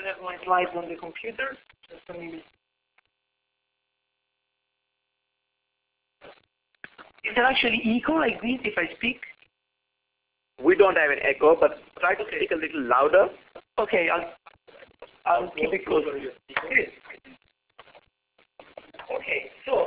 should have my slides on the computer. Just a minute. Is there actually echo like this if I speak? We don't have an echo, but try to speak a little louder. Okay, I'll keep it closer. Okay, so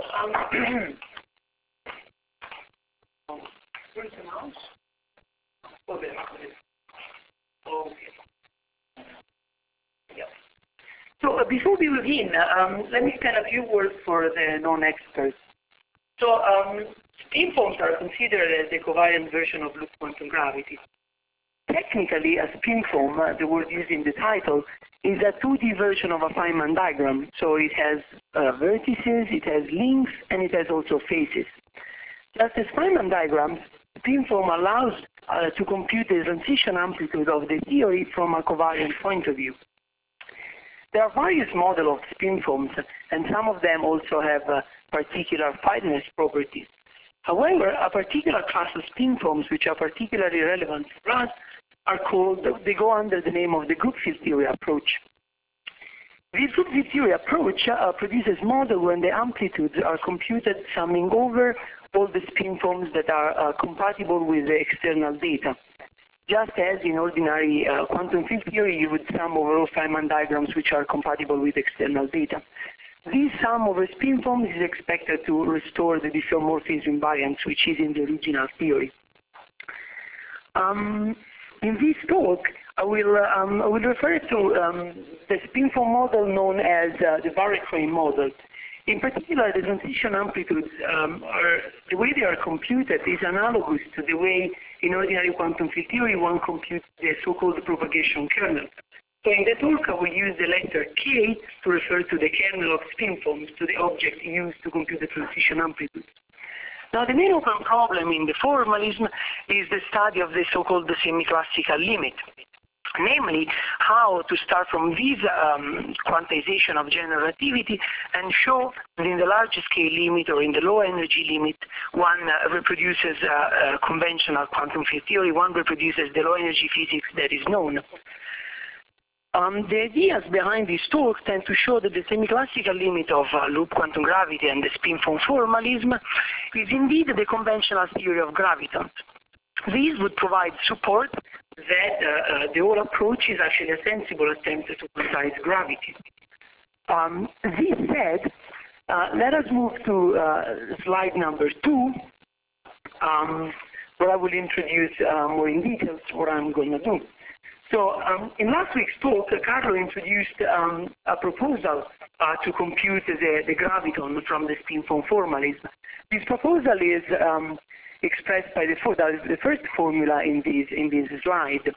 where's the mouse? Oh, there. Okay. Yeah. So before we begin, let me spend a few words for the non-experts. So spin foams are considered as the covariant version of loop quantum gravity. Technically, a spin foam, the word used in the title, is a 2D version of a Feynman diagram. So it has vertices, it has links, and it has also faces. Just as Feynman diagrams, spin foam allows to compute the transition amplitude of the theory from a covariant point of view. There are various models of spin foams, and some of them also have particular fineness properties. However, a particular class of spin foams which are particularly relevant for us they go under the name of the group field theory approach. This group field theory approach produces models when the amplitudes are computed summing over all the spin foams that are compatible with the external data. Just as in ordinary quantum field theory, you would sum over all Feynman diagrams which are compatible with external data. This sum over spin foams is expected to restore the diffeomorphism invariance, which is in the original theory. In this talk, I will refer to the spin foam model known as the Varekrane model. In particular, the transition amplitudes, the way they are computed is analogous to the way in ordinary quantum field theory one computes the so-called propagation kernel. So in the talk, I will use the letter K to refer to the kernel of spin foams, to the object used to compute the transition amplitude. Now, the main open problem in the formalism is the study of the so-called semi-classical limit. Namely, how to start from this quantization of general relativity and show that in the large scale limit or in the low energy limit, one reproduces conventional quantum field theory, one reproduces the low energy physics that is known. The ideas behind this talk tend to show that the semi-classical limit of loop quantum gravity and the spin foam formalism is indeed the conventional theory of gravitons. These would provide support that the whole approach is actually a sensible attempt to quantize gravity. This said, let us move to slide number 2, where I will introduce more in detail what I'm going to do. So in last week's talk, Carlo introduced a proposal to compute the graviton from the spin foam formalism. This proposal is expressed by the first formula in this slide.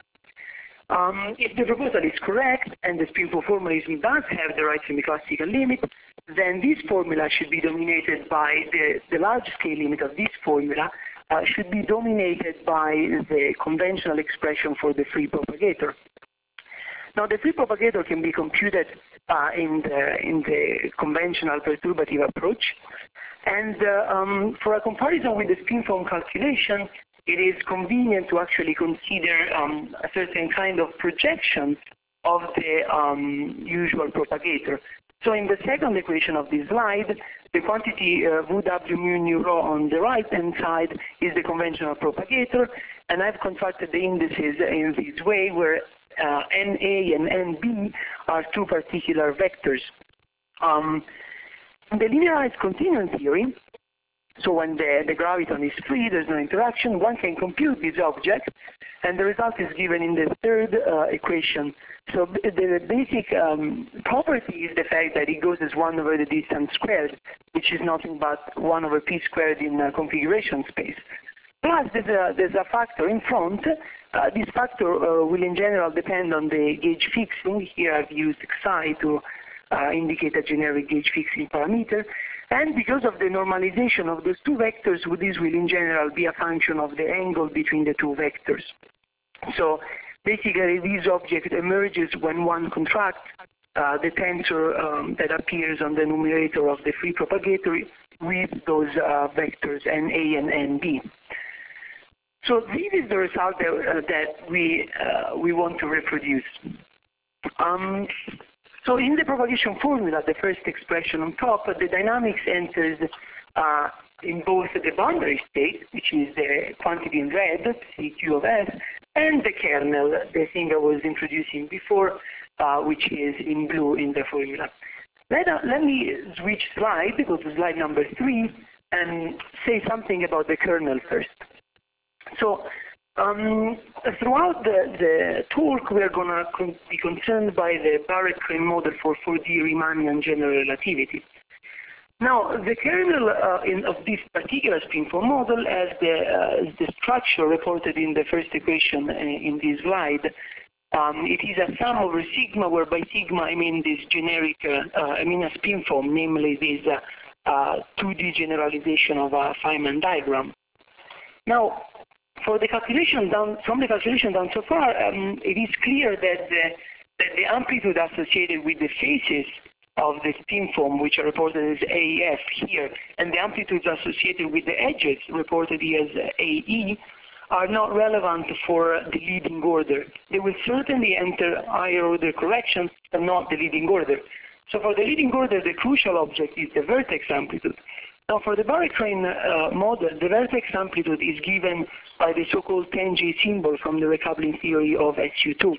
If the proposal is correct and the spin foam formalism does have the right semi-classical limit, then this formula should be dominated by the large-scale limit of this formula should be dominated by the conventional expression for the free propagator. Now, the free propagator can be computed in the conventional perturbative approach, and for a comparison with the spin foam calculation, it is convenient to actually consider a certain kind of projection of the usual propagator. So in the second equation of this slide, the quantity VW mu nu rho on the right-hand side is the conventional propagator, and I've constructed the indices in this way where NA and NB are two particular vectors. In the linearized continuum theory, so when the graviton is free, there's no interaction, one can compute this object, and the result is given in the third equation. So the basic property is the fact that it goes as 1 over the distance squared, which is nothing but 1 over p squared in configuration space. Plus, there's a factor in front. This factor will in general depend on the gauge fixing. Here I've used xi to indicate a generic gauge fixing parameter. And because of the normalization of those two vectors, this will in general be a function of the angle between the two vectors. So basically, this object emerges when one contracts the tensor that appears on the numerator of the free propagator with those vectors NA and NB. So this is the result that we want to reproduce. So in the propagation formula, the first expression on top, the dynamics enters in both the boundary state, which is the quantity in red, CQ of S, and the kernel, the thing I was introducing before, which is in blue in the formula. Let me switch slide, go to slide number 3, and say something about the kernel first. So throughout the talk, we are going to be concerned by the Barrett-Crane model for 4D Riemannian general relativity. Now, the kernel of this particular spin-foam model has the structure reported in the first equation in this slide. It is a sum over sigma, where by sigma I mean this generic, I mean a spin-foam, namely this 2D generalization of a Feynman diagram. Now, from the calculation down so far, it is clear that the amplitude associated with the faces of the spin-foam, which are reported as AF here, and the amplitudes associated with the edges, reported here as AE, are not relevant for the leading order. They will certainly enter higher order corrections, but not the leading order. So for the leading order, the crucial object is the vertex amplitude. Now for the Barrett-Crane model, the vertex amplitude is given by the so-called 10J symbol from the recoupling theory of SU2.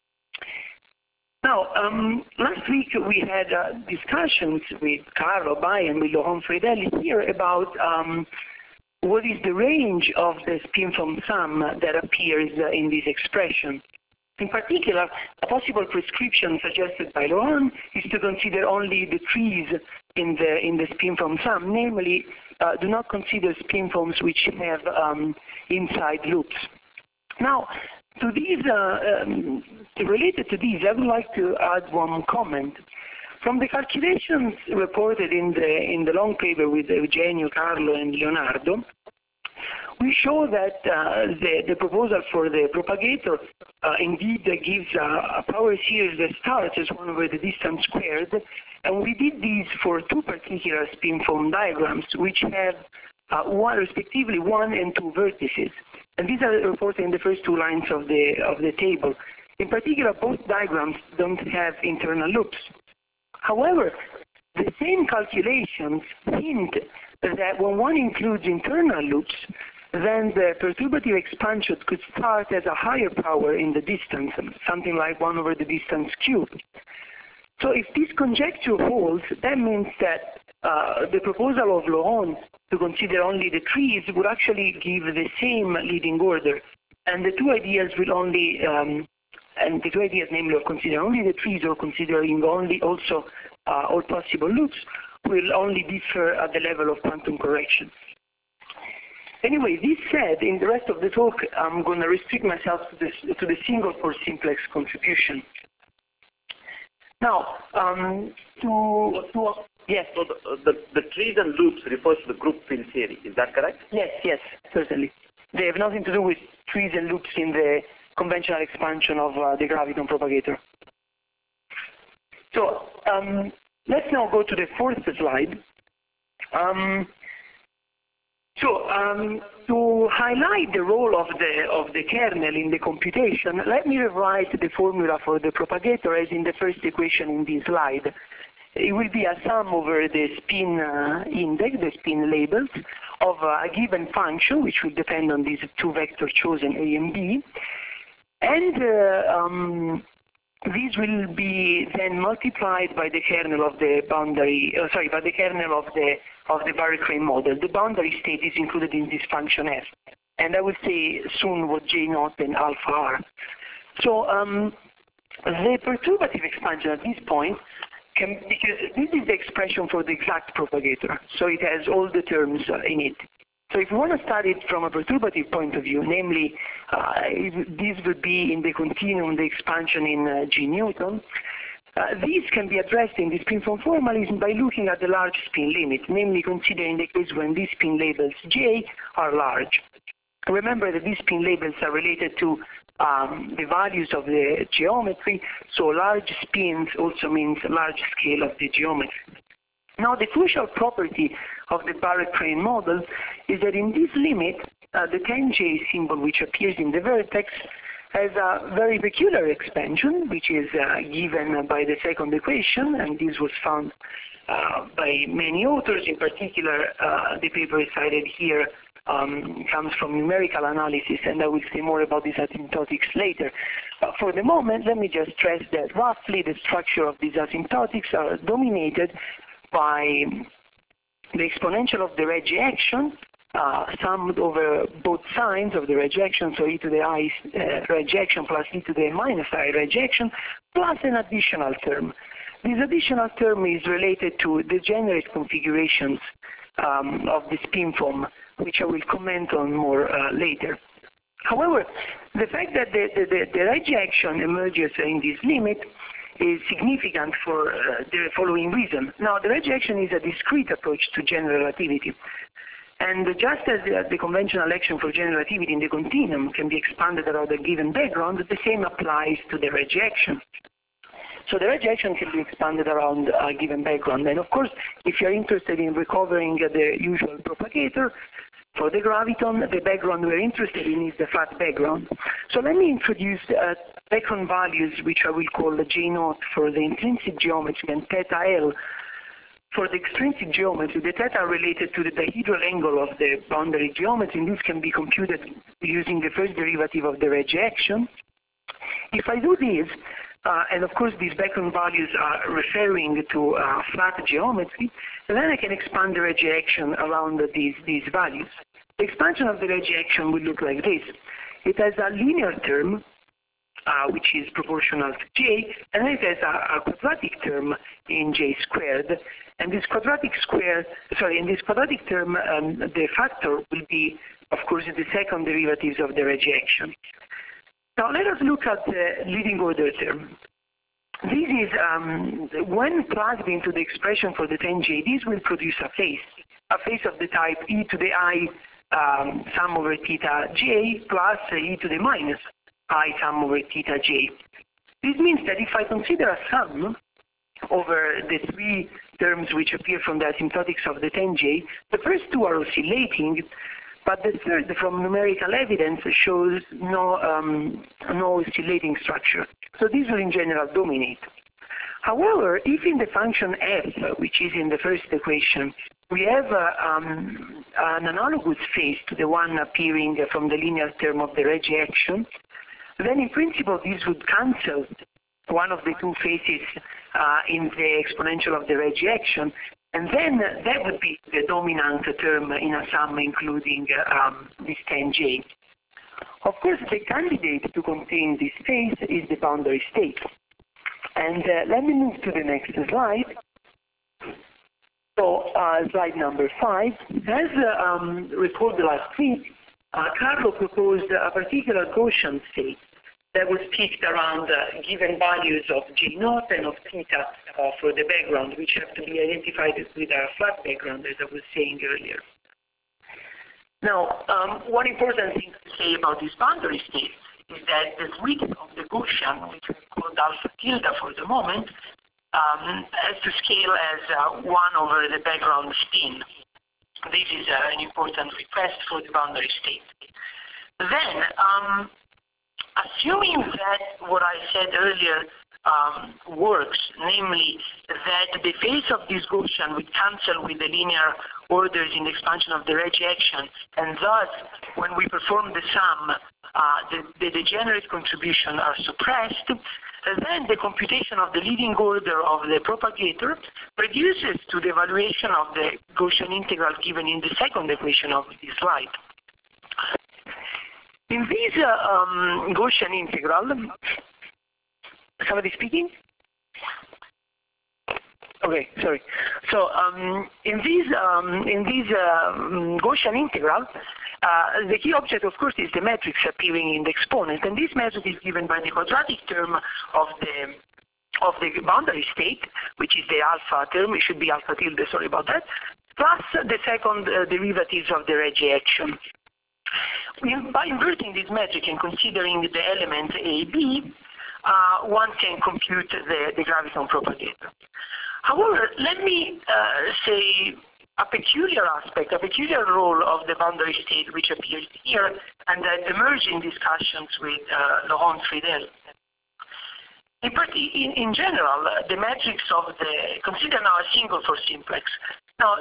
Now, last week we had discussions with Carlo Bai and with Laurent Friedel here about what is the range of the spin-foam sum that appears in this expression. In particular, a possible prescription suggested by Laurent is to consider only the trees in the spin-foam sum, namely, do not consider spin-foams which have inside loops. Now, to these, related to these, I would like to add one comment. From the calculations reported in the long paper with Eugenio, Carlo, and Leonardo, we show that the proposal for the propagator indeed gives a power series that starts as 1 over the distance squared, and we did these for 2 particular spin-foam diagrams, which have respectively 1 and 2 vertices. And these are reported in the first 2 lines of the table. In particular, both diagrams don't have internal loops. However, the same calculations hint that when one includes internal loops, then the perturbative expansion could start as a higher power in the distance, something like 1 over the distance cubed. So if this conjecture holds, that means that the proposal of Laurent to consider only the trees would actually give the same leading order, and the 2 ideas will only, namely of considering only the trees or considering only also all possible loops, will only differ at the level of quantum correction. Anyway, this said, in the rest of the talk, I'm going to restrict myself to the single core simplex contribution. Now, yes. So the trees and loops refers to the group field theory. Is that correct? Yes, certainly. They have nothing to do with trees and loops in the conventional expansion of the graviton propagator. So let's now go to the 4th slide. To highlight the role of the kernel in the computation, let me rewrite the formula for the propagator as in the first equation in this slide. It will be a sum over the spin index, the spin labels, of a given function, which will depend on these 2 vectors chosen, A and B. And these will be then multiplied by the kernel of the boundary, by the kernel of the Barrett-Crane model. The boundary state is included in this function f. And I will say soon what J0 and alpha are. So the perturbative expansion at this point, because this is the expression for the exact propagator, so it has all the terms in it. So if you want to study it from a perturbative point of view, namely, this would be in the continuum, the expansion in G Newton, these can be addressed in the spin-foam formalism by looking at the large spin limit, namely considering the case when these spin labels J are large. Remember that these spin labels are related to the values of the geometry, so large spins also means large scale of the geometry. Now the crucial property of the Barrett-Crane model is that in this limit, the 10J symbol which appears in the vertex has a very peculiar expansion, which is given by the second equation, and this was found by many authors. In particular, the paper cited here comes from numerical analysis, and I will say more about these asymptotics later. But for the moment, let me just stress that roughly the structure of these asymptotics are dominated by the exponential of the rejection, summed over both signs of the rejection, so e to the I rejection plus e to the minus I rejection, plus an additional term. This additional term is related to degenerate configurations of the spin foam, which I will comment on more later. However, the fact that the rejection emerges in this limit is significant for the following reason. Now, the rejection is a discrete approach to general relativity. And just as the conventional action for general relativity in the continuum can be expanded around a given background, the same applies to the rejection. So the rejection can be expanded around a given background. And of course, if you're interested in recovering the usual propagator, for the graviton, the background we're interested in is the flat background. So let me introduce background values, which I will call J0 for the intrinsic geometry and theta L for the extrinsic geometry. The theta are related to the dihedral angle of the boundary geometry, and this can be computed using the first derivative of the rejection. If I do this, and of course these background values are referring to flat geometry, then I can expand the rejection around these values. The expansion of the rejection will look like this. It has a linear term, which is proportional to j, and it has a quadratic term in j squared. And this quadratic term, the factor will be, of course, the second derivatives of the rejection. Now let us look at the leading order term. This is, when plugged into the expression for the tanh j, this will produce a phase of the type e to the I sum over theta j plus e to the minus I sum over theta j. This means that if I consider a sum over the three terms which appear from the asymptotics of the tanh j, the first two are oscillating, but the third, from numerical evidence, shows no oscillating structure. So these will in general dominate. However, if in the function f, which is in the first equation, we have an analogous phase to the one appearing from the linear term of the rejection, then in principle this would cancel one of the two phases in the exponential of the rejection, and then that would be the dominant term in a sum including this tanh j. Of course, the candidate to contain this phase is the boundary state. And let me move to the next slide. So, slide number 5. As recorded last week, Carlo proposed a particular Gaussian state that was picked around given values of J0 and of theta for the background, which have to be identified with a flat background, as I was saying earlier. Now, one important thing to say about this boundary state is that the width of the Gaussian, which is called alpha tilde for the moment, has to scale as 1 over the background spin. This is an important request for the boundary state. Then, assuming that what I said earlier works, namely that the phase of this Gaussian would cancel with the linear orders in the expansion of the rejection, and thus, when we perform the sum, the degenerate contribution are suppressed, then the computation of the leading order of the propagator reduces to the evaluation of the Gaussian integral given in the second equation of this slide. In this Gaussian integral, somebody speaking? Okay, sorry. So in this Gaussian integral, the key object, of course, is the matrix appearing in the exponent, and this matrix is given by the quadratic term of the boundary state, which is the alpha term. It should be alpha tilde. Sorry about that. Plus the second derivatives of the rejection. By inverting this metric and considering the elements A, B, one can compute the graviton propagator. However, let me say a peculiar aspect, a peculiar role of the boundary state which appears here and that emerged in discussions with Laurent Friedel. In general, the matrix of consider now a single for simplex. Now,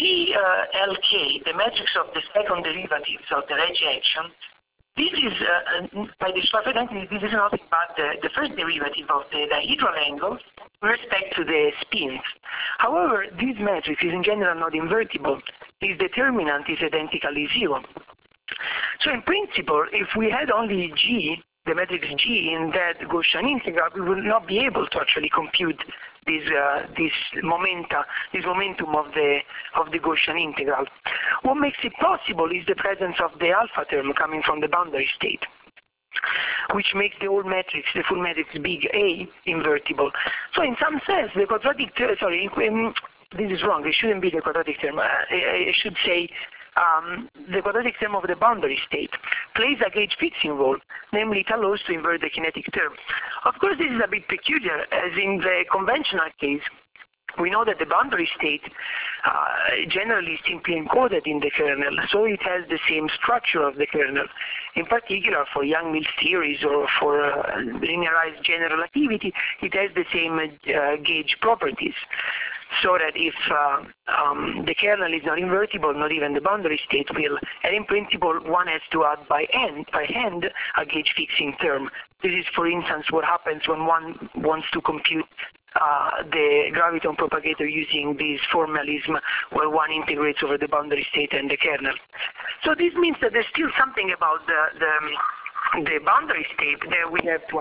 GLK, the matrix of the second derivatives of the rejection, this is, by the Schwarzschild identity, this is nothing but the first derivative of the dihedral angle with respect to the spins. However, this matrix is in general not invertible. Its determinant is identically 0. So in principle, if we had only G, the matrix G in that Gaussian integral, we would not be able to actually compute this momentum of the Gaussian integral. What makes it possible is the presence of the alpha term coming from the boundary state, which makes the whole matrix, the full matrix big A, invertible. So in some sense, the quadratic term, this is wrong, it shouldn't be the quadratic term, I should say the quadratic term of the boundary state plays a gauge fixing role, namely it allows to invert the kinetic term. Of course, this is a bit peculiar, as in the conventional case, we know that the boundary state generally is simply encoded in the kernel, so it has the same structure of the kernel. In particular, for Yang-Mills theories or for linearized general relativity, it has the same gauge properties. So that if the kernel is not invertible, not even the boundary state will. And in principle, one has to add by hand a gauge fixing term. This is, for instance, what happens when one wants to compute the graviton propagator using this formalism where one integrates over the boundary state and the kernel. So this means that there's still something about the boundary state that we have to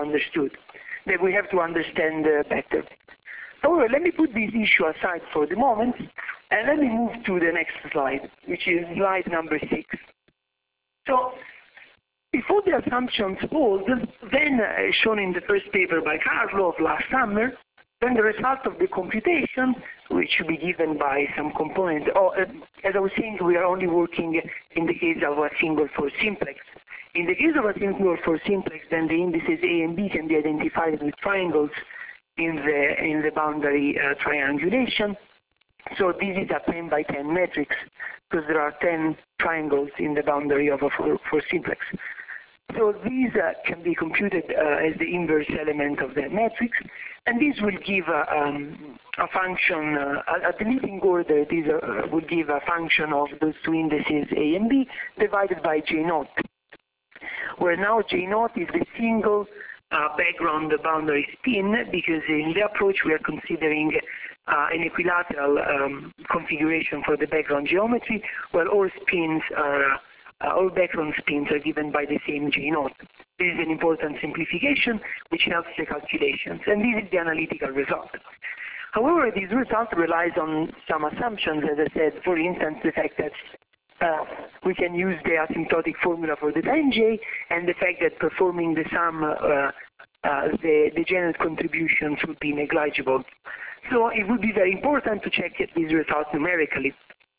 understand better. However, let me put this issue aside for the moment, and let me move to the next slide, which is slide number 6. So, before the assumptions hold, then shown in the first paper by Carlo of last summer, then the result of the computation, which should be given by some component. As I was saying, we are only working in the case of a single for simplex. In the case of a single for simplex, then the indices A and B can be identified with triangles in the boundary triangulation. So this is a 10 by 10 matrix because there are 10 triangles in the boundary of a for simplex. So these can be computed as the inverse element of the matrix, and this will give a function at the leading order. This will give a function of those two indices A and B divided by J naught, where now J naught is the single background boundary spin, because in the approach we are considering an equilateral configuration for the background geometry, where all background spins are given by the same J naught. This is an important simplification which helps the calculations, and this is the analytical result. However, this result relies on some assumptions, as I said, for instance, the fact that we can use the asymptotic formula for the time j, and the fact that performing the sum, the general contributions would be negligible. So it would be very important to check these results numerically.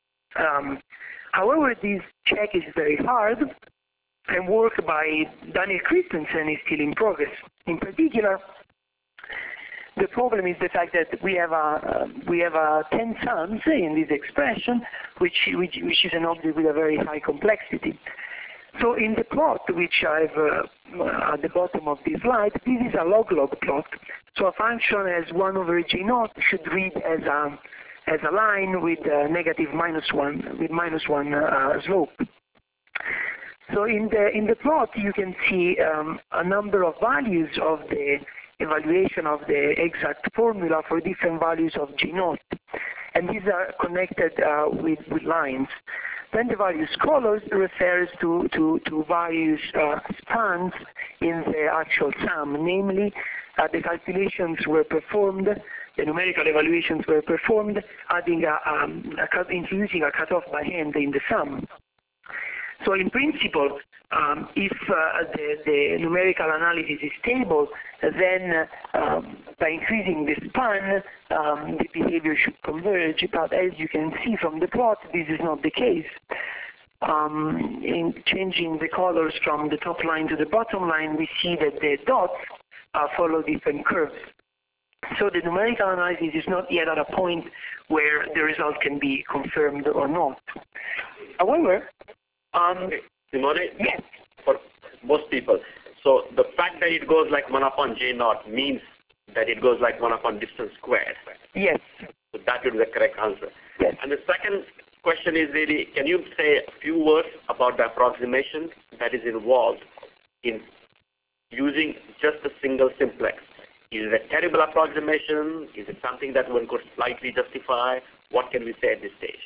However, this check is very hard, and work by Daniel Christensen is still in progress. In particular, the problem is the fact that we have 10 sums in this expression, which is an object with a very high complexity. So in the plot, which I've at the bottom of this slide, this is a log-log plot. So a function as 1 over J naught should read as a line with -1 slope. So in the plot, you can see a number of values of the evaluation of the exact formula for different values of J naught, and these are connected with lines. Then the values colors refers to various spans in the actual sum, namely the calculations were performed, the numerical evaluations were performed, adding introducing a cutoff by hand in the sum. So in principle, if the numerical analysis is stable, then by increasing the span, the behavior should converge. But as you can see from the plot, this is not the case. In changing the colors from the top line to the bottom line, we see that the dots follow different curves. So the numerical analysis is not yet at a point where the result can be confirmed or not. However, Simone, yes, for most people, so the fact that it goes like 1 upon J naught means that it goes like 1 upon distance squared. yes, So that would be the correct answer. yes. And the second question is really, can you say a few words about the approximation that is involved in using just a single simplex? Is it a terrible approximation? Is it something that one could slightly justify? What can we say at this stage?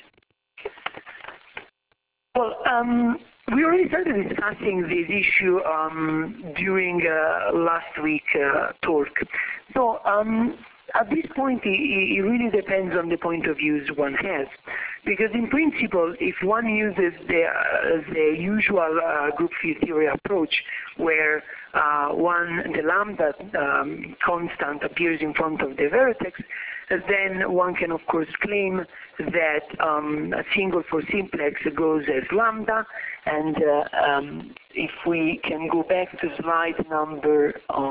Well, we already started discussing this issue during last week's talk. So at this point, it really depends on the point of view one has. Because in principle, if one uses the usual group field theory approach, where the lambda constant appears in front of the vertex, then one can of course claim that a single for simplex goes as lambda, and if we can go back to slide number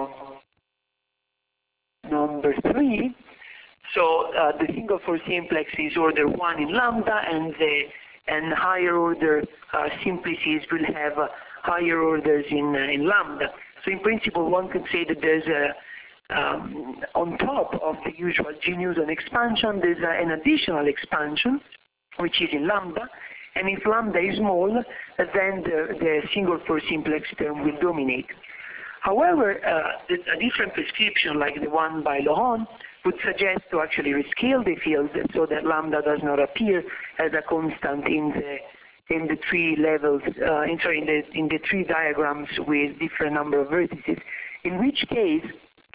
3, so the single for simplex is order 1 in lambda, and higher order simplices will have higher orders in lambda. So in principle, one could say that there's on top of the usual G-Newton expansion, there's an additional expansion, which is in lambda, and if lambda is small, then the single for simplex term will dominate. However, a different prescription, like the one by Laurent, would suggest to actually rescale the field so that lambda does not appear as a constant in the three levels, in the three diagrams with different number of vertices. In which case,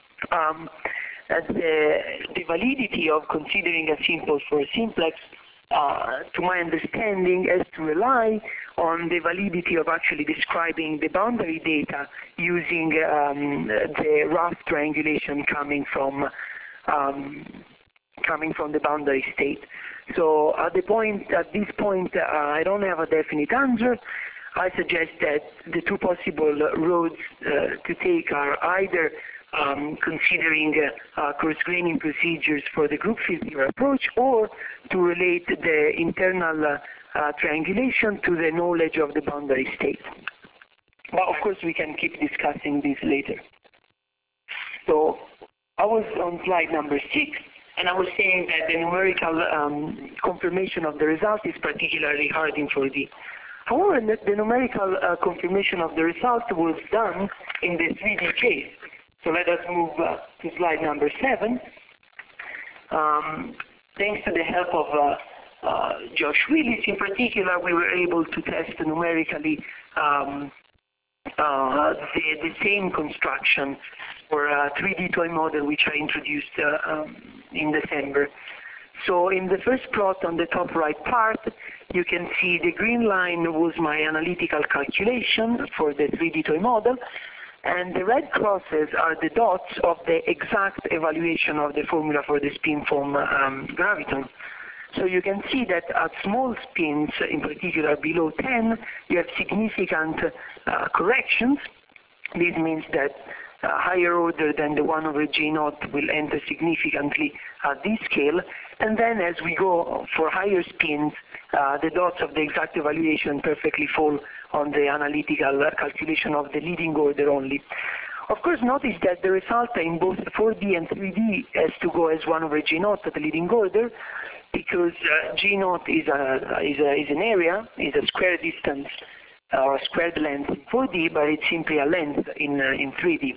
the validity of considering a simple for a simplex, to my understanding, has to rely on the validity of actually describing the boundary data using the rough triangulation coming from the boundary state. So at this point, I don't have a definite answer. I suggest that the two possible roads to take are either considering cross-graining procedures for the group field theory approach, or to relate the internal triangulation to the knowledge of the boundary state. But of course, we can keep discussing this later. So I was on slide number 6, and I was saying that the numerical confirmation of the result is particularly hard in 4D. However, the numerical confirmation of the result was done in the 3D case. So let us move to slide number 7. Thanks to the help of Josh Willis, in particular, we were able to test numerically the same construction for a 3D toy model which I introduced in December. So in the first plot on the top right part, you can see the green line was my analytical calculation for the 3D toy model, and the red crosses are the dots of the exact evaluation of the formula for the spin foam graviton. So you can see that at small spins, in particular below 10, you have significant corrections. This means that higher order than the 1 over G naught will enter significantly at this scale. And then as we go for higher spins, the dots of the exact evaluation perfectly fall on the analytical calculation of the leading order only. Of course, notice that the result in both 4D and 3D has to go as 1 over G naught at the leading order, because G naught is an area, is a square distance or a squared length in 4D, but it's simply a length in 3D.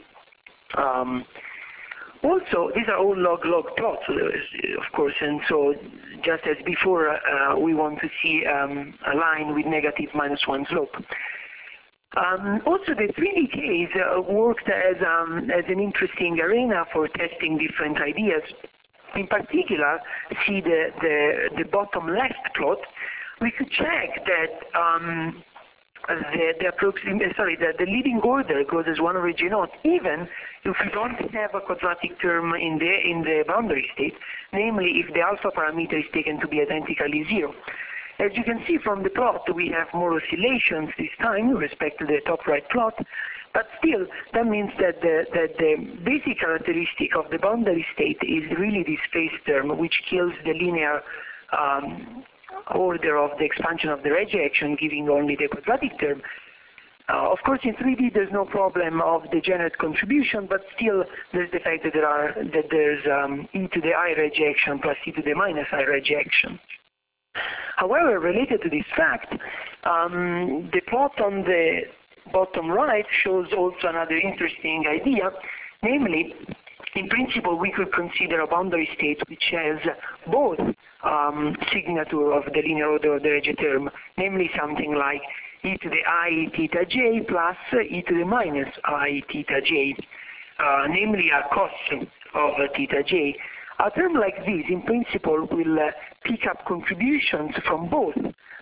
Also, these are all log-log plots, of course, and so just as before, we want to see a line with negative -1 slope. Also, the 3D case worked as an interesting arena for testing different ideas. In particular, see the bottom left plot. We could check that the leading order goes as 1 over G naught, even if we don't have a quadratic term in the boundary state, namely if the alpha parameter is taken to be identically 0. As you can see from the plot, we have more oscillations this time with respect to the top right plot, But still, that means that the basic characteristic of the boundary state is really this phase term, which kills the linear order of the expansion of the rejection, giving only the quadratic term. Of course, in 3D there's no problem of degenerate contribution, but still there's the fact that there's e to the I rejection plus e to the minus I rejection. However, related to this fact, the plot on the bottom right shows also another interesting idea, namely, in principle, we could consider a boundary state which has both signature of the linear order of the Regge term, namely something like e to the I theta j plus e to the minus I theta j, namely a cos of theta j. A term like this, in principle, will pick up contributions from both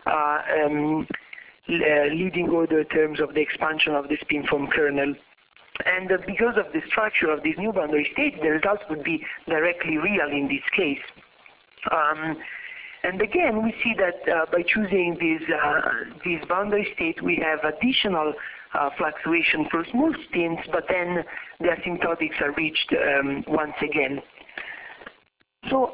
leading order terms of the expansion of the spin-form kernel. And because of the structure of this new boundary state, the result would be directly real in this case. And again, we see that by choosing this boundary state, we have additional fluctuation for small spins, but then the asymptotics are reached once again. So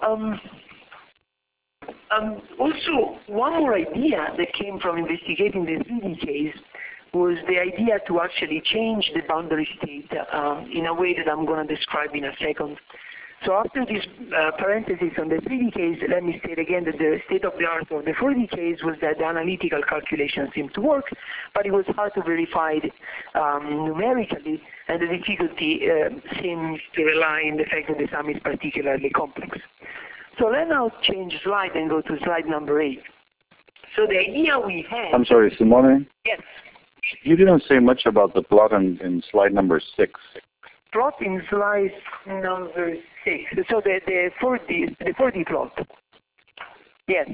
also, one more idea that came from investigating the 3D case was the idea to actually change the boundary state in a way that I'm going to describe in a second. So after this parenthesis on the 3D case, let me state again that the state of the art of the 4D case was that the analytical calculations seemed to work, but it was hard to verify it numerically, and the difficulty seems to rely on the fact that the sum is particularly complex. So let's now change slide and go to slide number 8. So the idea we had... I'm sorry, Simone? Yes. You didn't say much about the plot in slide number 6. Plot in slide number 6. So the 4D plot. Yes.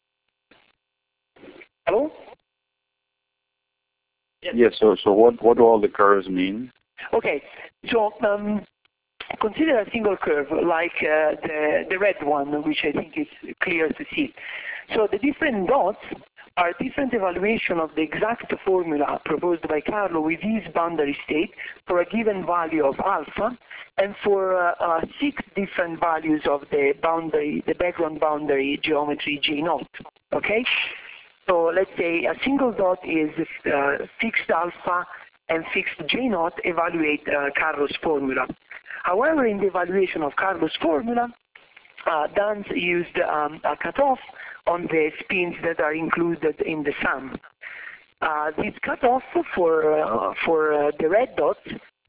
Hello? Yes. So what do all the curves mean? Okay. So consider a single curve like the red one, which I think is clear to see. So the different dots are different evaluation of the exact formula proposed by Carlo with his boundary state for a given value of alpha, and for 6 different values of the boundary, the background boundary geometry J0. Okay? So let's say a single dot is fixed alpha and fixed J0 evaluate Carlo's formula. However, in the evaluation of Carlo's formula, Danz used a cutoff on the spins that are included in the sum. This cutoff for the red dots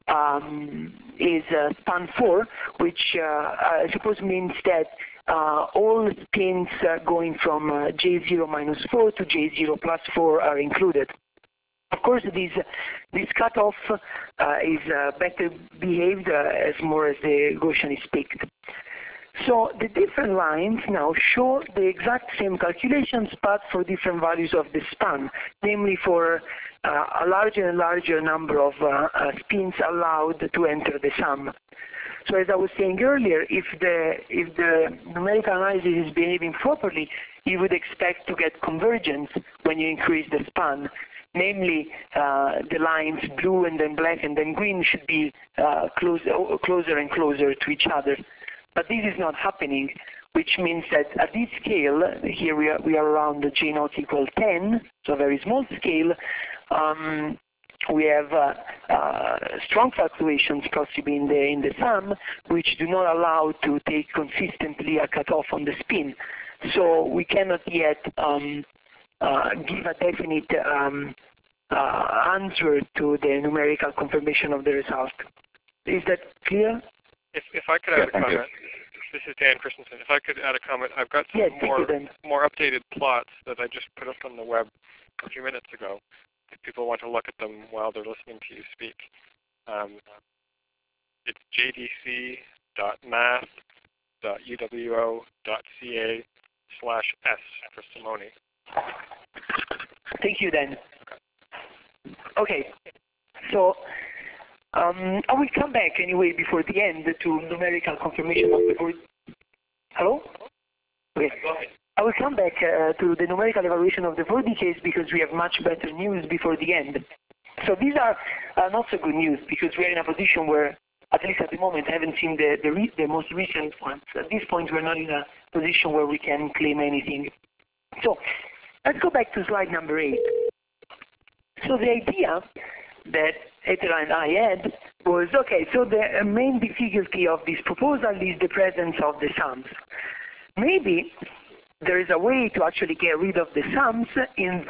is span 4, which I suppose means that all spins going from J0 minus 4 to J0 plus 4 are included. Of course, this cutoff is better behaved as more as the Gaussian is picked. So the different lines now show the exact same calculations, but for different values of the span, namely for a larger and larger number of spins allowed to enter the sum. So as I was saying earlier, if the numerical analysis is behaving properly, you would expect to get convergence when you increase the span. Namely, the lines blue and then black and then green should be closer and closer to each other. But this is not happening, which means that at this scale, here we are around the J0 equal 10, so a very small scale, we have strong fluctuations possibly in the sum, which do not allow to take consistently a cutoff on the spin. So we cannot yet give a definite answer to the numerical confirmation of the result. Is that clear? If I could add a comment, this is Dan Christensen. If I could add a comment, I've got some more updated plots that I just put up on the web a few minutes ago. If people want to look at them while they're listening to you speak, it's jdc.math.uwo.ca/s for Simone. Thank you, Dan. Okay, so I will come back anyway before the end to numerical confirmation of the board. Hello? Okay. I will come back to the numerical evaluation of the 4D case because we have much better news before the end. So these are not so good news, because we are in a position where, at least at the moment, I haven't seen the most recent ones. At this point, we're not in a position where we can claim anything. So let's go back to slide number 8. So the idea that Etera and I had was, okay, so the main difficulty of this proposal is the presence of the sums. Maybe there is a way to actually get rid of the sums in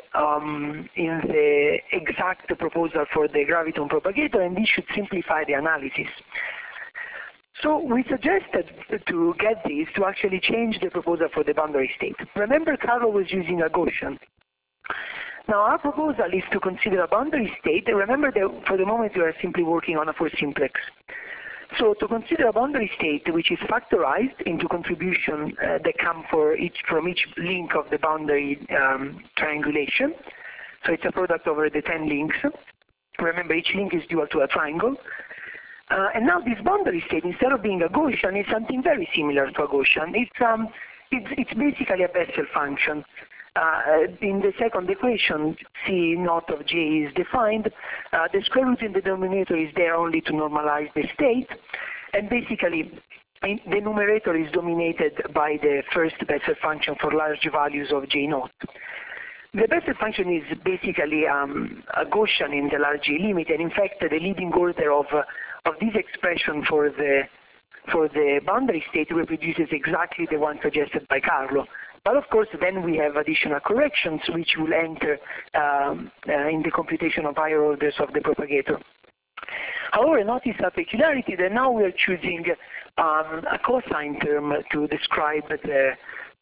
the exact proposal for the graviton propagator, and this should simplify the analysis. So we suggested to get this to actually change the proposal for the boundary state. Remember, Carlo was using a Gaussian. Now our proposal is to consider a boundary state. Remember that for the moment we are simply working on a four simplex. So to consider a boundary state which is factorized into contribution that come from each link of the boundary triangulation. So it's a product over the 10 links. Remember, each link is dual to a triangle. And now this boundary state, instead of being a Gaussian, is something very similar to a Gaussian. It's basically a Bessel function. In the second equation, C naught of J is defined. The square root in the denominator is there only to normalize the state. And basically, the numerator is dominated by the first Bessel function for large values of J naught. The Bessel function is basically a Gaussian in the large J limit, and in fact, the leading order of this expression for the boundary state reproduces exactly the one suggested by Carlo. But of course, then we have additional corrections which will enter in the computation of higher orders of the propagator. However, notice a peculiarity that now we are choosing a cosine term to describe the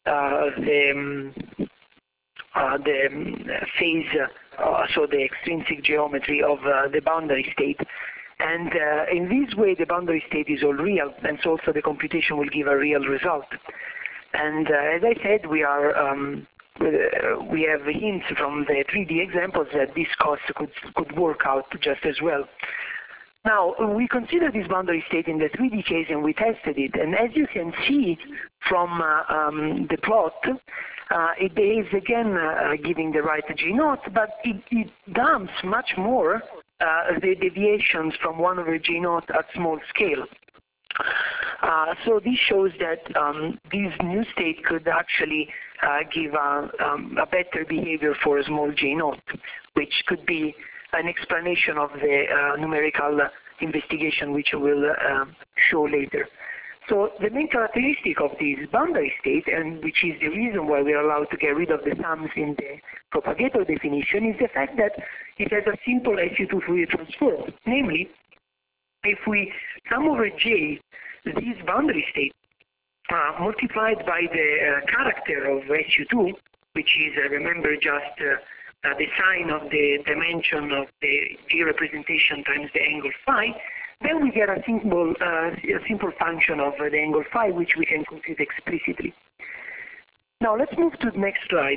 phase, so the extrinsic geometry of the boundary state. And in this way, the boundary state is all real, and so also the computation will give a real result. And as I said, we have hints from the 3D examples that this cost could work out just as well. Now, we considered this boundary state in the 3D case and we tested it. And as you can see from the plot, it is again giving the right G naught, but it dumps much more the deviations from 1 over G naught at small scale. So this shows that this new state could actually give a better behavior for a small J naught, which could be an explanation of the numerical investigation which we'll show later. So the main characteristic of this boundary state, and which is the reason why we are allowed to get rid of the sums in the propagator definition, is the fact that it has a simple SU2 Fourier transform. Namely, if we sum over J this boundary state multiplied by the character of SU2, which is, remember, just the sign of the dimension of the J representation times the angle phi, then we get a simple function of the angle phi, which we can compute explicitly. Now let's move to the next slide.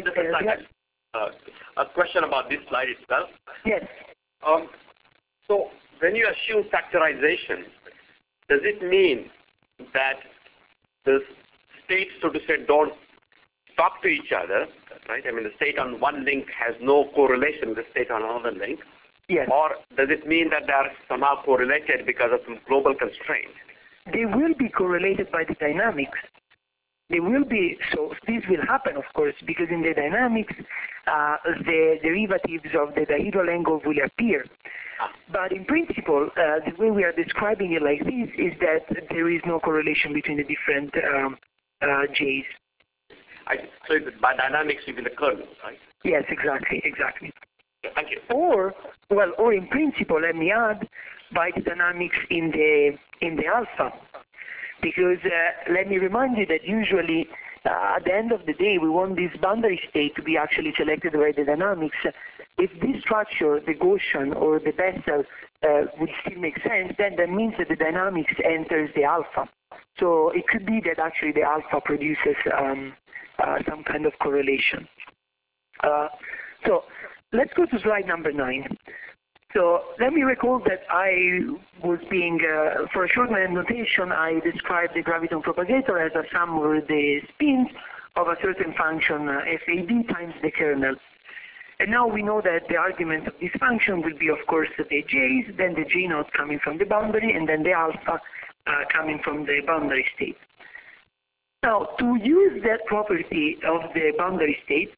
A question about this slide itself. Yes. So when you assume factorization, does it mean that the states, so to say, don't talk to each other, right? I mean, the state on one link has no correlation with the state on another link. Yes. Or does it mean that they are somehow correlated because of some global constraint? They will be correlated by the dynamics. They will be, so this will happen, of course, because in the dynamics, the derivatives of the dihedral angle will appear. But in principle, the way we are describing it like this is that there is no correlation between the different J's. So by dynamics, you mean the kernel, right? Yes, exactly. Thank you. Or in principle, let me add, by the dynamics in the alpha. Because let me remind you that usually at the end of the day, we want this boundary state to be actually selected by the dynamics. If this structure, the Gaussian or the Bessel, would still make sense, then that means that the dynamics enters the alpha. So it could be that actually the alpha produces some kind of correlation. So let's go to slide number 9. So let me recall that I was being, for a shorthand notation, I described the graviton propagator as a sum over the spins of a certain function fab times the kernel. And now we know that the argument of this function will be, of course, the j's, then the j naught coming from the boundary, and then the alpha coming from the boundary state. Now, to use that property of the boundary state,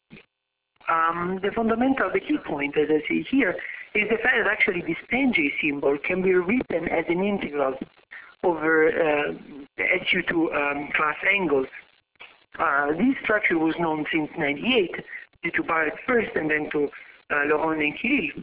the key point, as I see here, is the fact that actually this tanh symbol can be written as an integral over the SU2 class angles. This structure was known since 98 due to Barrett first and then to Laurent and Kirill.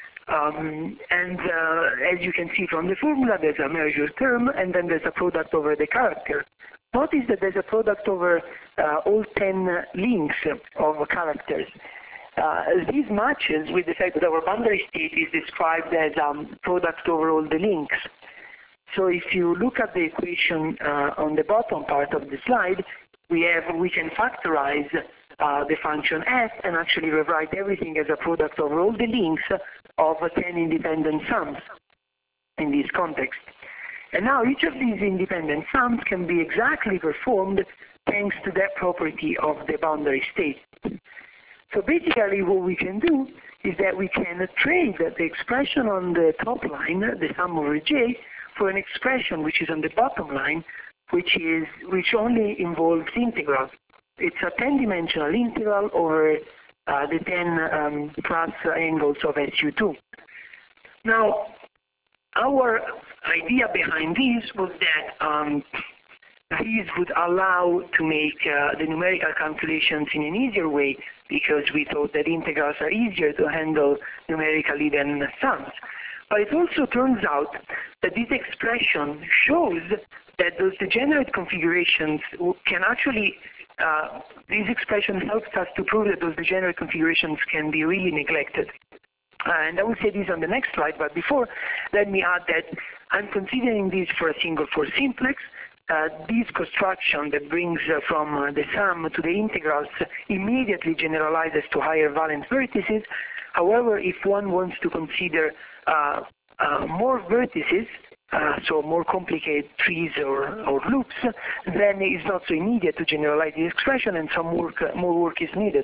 As you can see from the formula, there's a measure term and then there's a product over the character. Notice that there's a product over all 10 links of characters. This matches with the fact that our boundary state is described as product over all the links. So if you look at the equation on the bottom part of the slide, we can factorize the function f and actually rewrite everything as a product over all the links of 10 independent sums in this context. And now each of these independent sums can be exactly performed thanks to that property of the boundary state. So basically what we can do is that we can trade the expression on the top line, the sum over j, for an expression which is on the bottom line, which only involves integrals. It's a 10-dimensional integral over the 10 plus angles of SU2. Now, our idea behind this was that these would allow to make the numerical calculations in an easier way, because we thought that integrals are easier to handle numerically than sums. But it also turns out that this expression shows that those degenerate configurations can actually, this expression helps us to prove that those degenerate configurations can be really neglected. And I will say this on the next slide, but before, let me add that I'm considering this for a single force simplex. This construction that brings from the sum to the integrals immediately generalizes to higher valence vertices. However, if one wants to consider more vertices, so more complicated trees or loops, then it's not so immediate to generalize the expression and some more work is needed.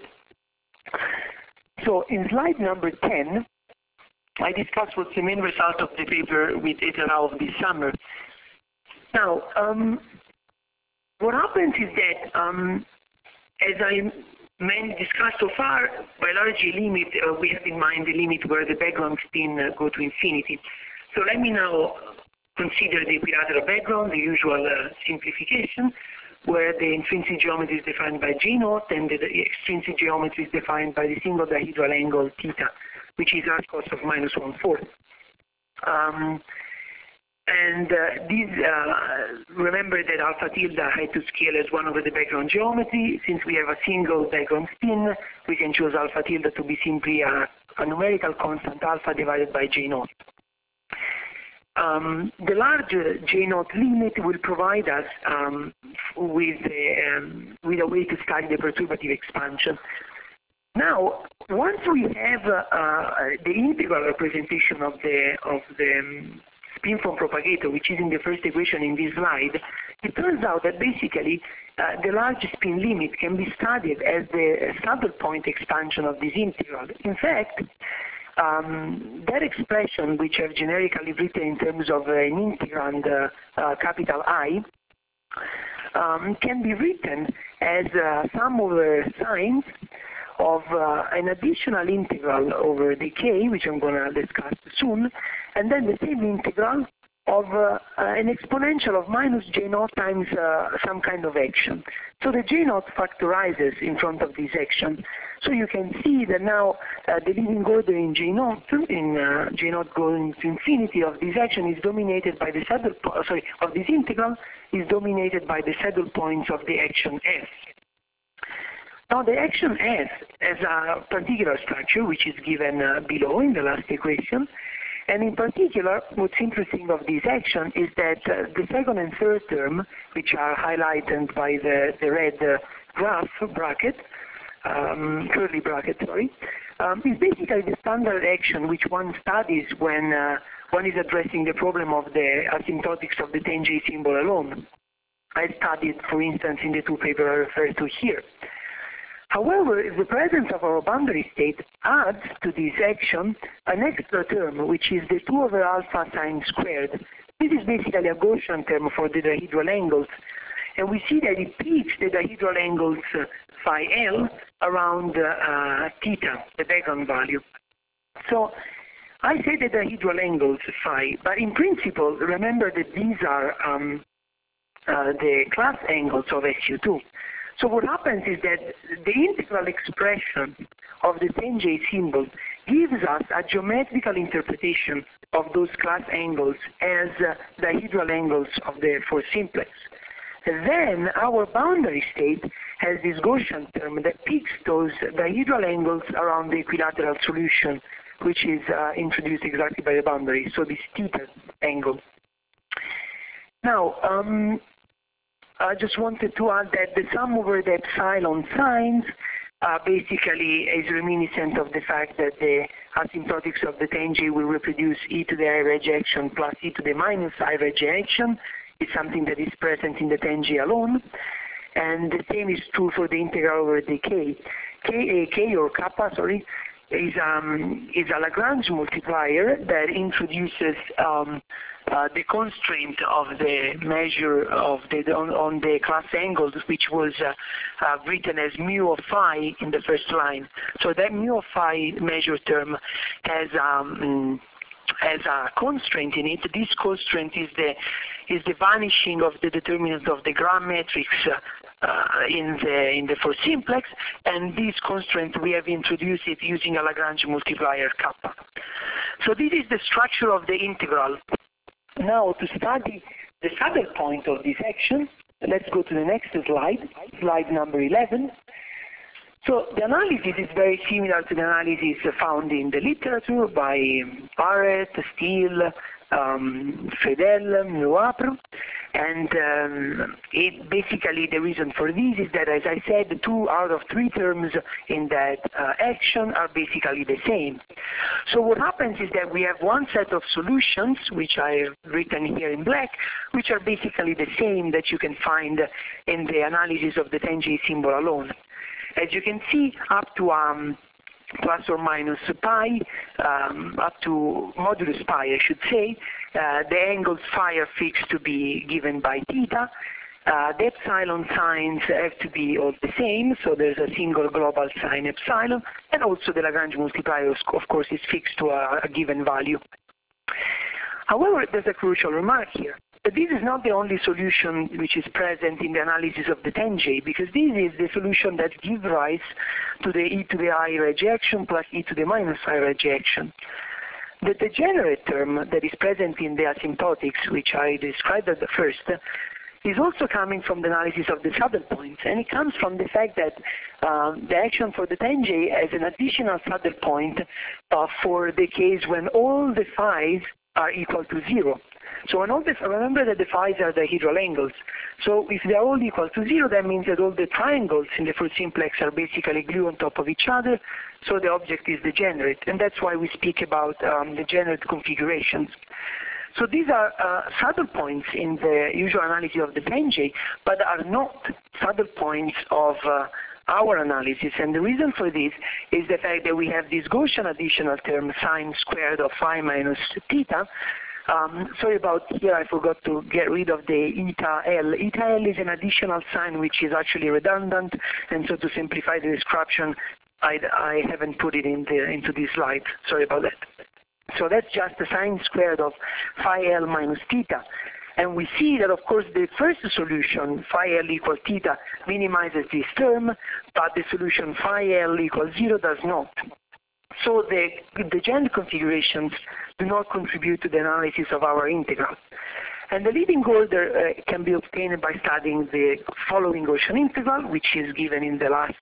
So in slide number 10, I discussed what's the main result of the paper with et al. Of this summer. Now, what happens is that, as I discussed so far, by large limit, we have in mind the limit where the background spin go to infinity. So let me now consider the equilateral background, the usual simplification, where the intrinsic geometry is defined by G naught and the extrinsic geometry is defined by the single dihedral angle theta, which is arc cos of minus 1/4. Remember that alpha tilde had to scale as 1 over the background geometry. Since we have a single background spin, we can choose alpha tilde to be simply a numerical constant alpha divided by J naught. The larger J naught limit will provide us with a way to study the perturbative expansion. Now, once we have the integral representation of the spin form propagator, which is in the first equation in this slide, it turns out that basically the large spin limit can be studied as the saddle point expansion of this integral. In fact, that expression, which I've generically written in terms of an integrand capital I, can be written as sum over sines of an additional integral over the k, which I'm going to discuss soon, and then the same integral of an exponential of minus J naught times some kind of action. So the J naught factorizes in front of this action. So you can see that now the leading order in J naught going to infinity of this action is dominated by the saddle of this integral is dominated by the saddle points of the action f. Now the action f has a particular structure which is given below in the last equation. And in particular, what's interesting of this action is that the second and third term, which are highlighted by the red graph bracket, curly bracket, sorry, is basically the standard action which one studies when one is addressing the problem of the asymptotics of the tanh symbol alone. I studied, for instance, in the two papers I referred to here. However, the presence of our boundary state adds to this action an extra term, which is the 2 over alpha sine squared. This is basically a Gaussian term for the dihedral angles. And we see that it peaks the dihedral angles phi L around theta, the background value. So I say the dihedral angles phi, but in principle, remember that these are the class angles of SU2. So what happens is that the integral expression of the tanh symbol gives us a geometrical interpretation of those class angles as dihedral angles of the four simplex. Then our boundary state has this Gaussian term that peaks those dihedral angles around the equilateral solution, which is introduced exactly by the boundary, so this theta angle. Now, I just wanted to add that the sum over the epsilon signs basically is reminiscent of the fact that the asymptotics of the tanh will reproduce e to the I rejection plus e to the minus I rejection. It's something that is present in the tanh alone. And the same is true for the integral over the k. K or kappa, sorry, is a Lagrange multiplier that introduces the constraint of the measure of on the class angles, which was written as mu of phi in the first line. So that mu of phi measure term has a constraint in it. This constraint is the vanishing of the determinant of the Gram matrix in the four simplex, and this constraint we have introduced it using a Lagrange multiplier kappa. So this is the structure of the integral. Now to study the saddle point of this action, let's go to the next slide, slide number 11. So the analysis is very similar to the analysis found in the literature by Barrett, Steele, Friedel, Muapro, and basically the reason for this is that, as I said, 2 out of 3 terms in that action are basically the same. So what happens is that we have one set of solutions, which I have written here in black, which are basically the same that you can find in the analysis of the tanh symbol alone. As you can see, up to plus or minus pi, up to modulus pi, I should say, the angles phi are fixed to be given by theta. The epsilon signs have to be all the same, so there's a single global sign epsilon, and also the Lagrange multiplier, of course, is fixed to a given value. However, there's a crucial remark here. But this is not the only solution which is present in the analysis of the tanh, because this is the solution that gives rise to the e to the I rejection plus e to the minus I rejection. The degenerate term that is present in the asymptotics, which I described at the first, is also coming from the analysis of the saddle points, and it comes from the fact that the action for the tanh has an additional saddle point for the case when all the phi's are equal to 0. So when all remember that the phi's are dihedral angles. So if they are all equal to 0, that means that all the triangles in the full simplex are basically glued on top of each other, so the object is degenerate. And that's why we speak about degenerate configurations. So these are saddle points in the usual analysis of the tanh, but are not saddle points of our analysis. And the reason for this is the fact that we have this Gaussian additional term, sine squared of phi minus theta. Sorry about here, I forgot to get rid of the eta L. Eta L is an additional sign which is actually redundant, and so to simplify the description, I haven't put it into this slide. Sorry about that. So that's just the sine squared of phi L minus theta. And we see that, of course, the first solution, phi L equals theta, minimizes this term, but the solution phi L equals 0 does not. So the degenerate configurations do not contribute to the analysis of our integral. And the leading order can be obtained by studying the following Gaussian integral, which is given in the last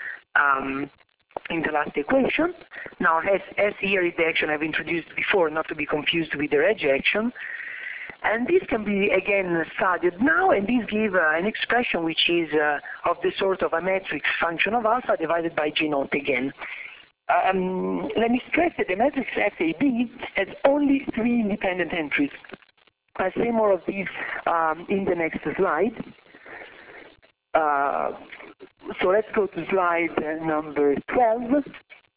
equation. Now, as here is the action I've introduced before, not to be confused with the rejection. And this can be, again, studied now, and this gives an expression which is of the sort of a matrix function of alpha divided by G naught again. Let me stress that the matrix FAB has only 3 independent entries. I'll say more of these in the next slide. So let's go to slide number 12.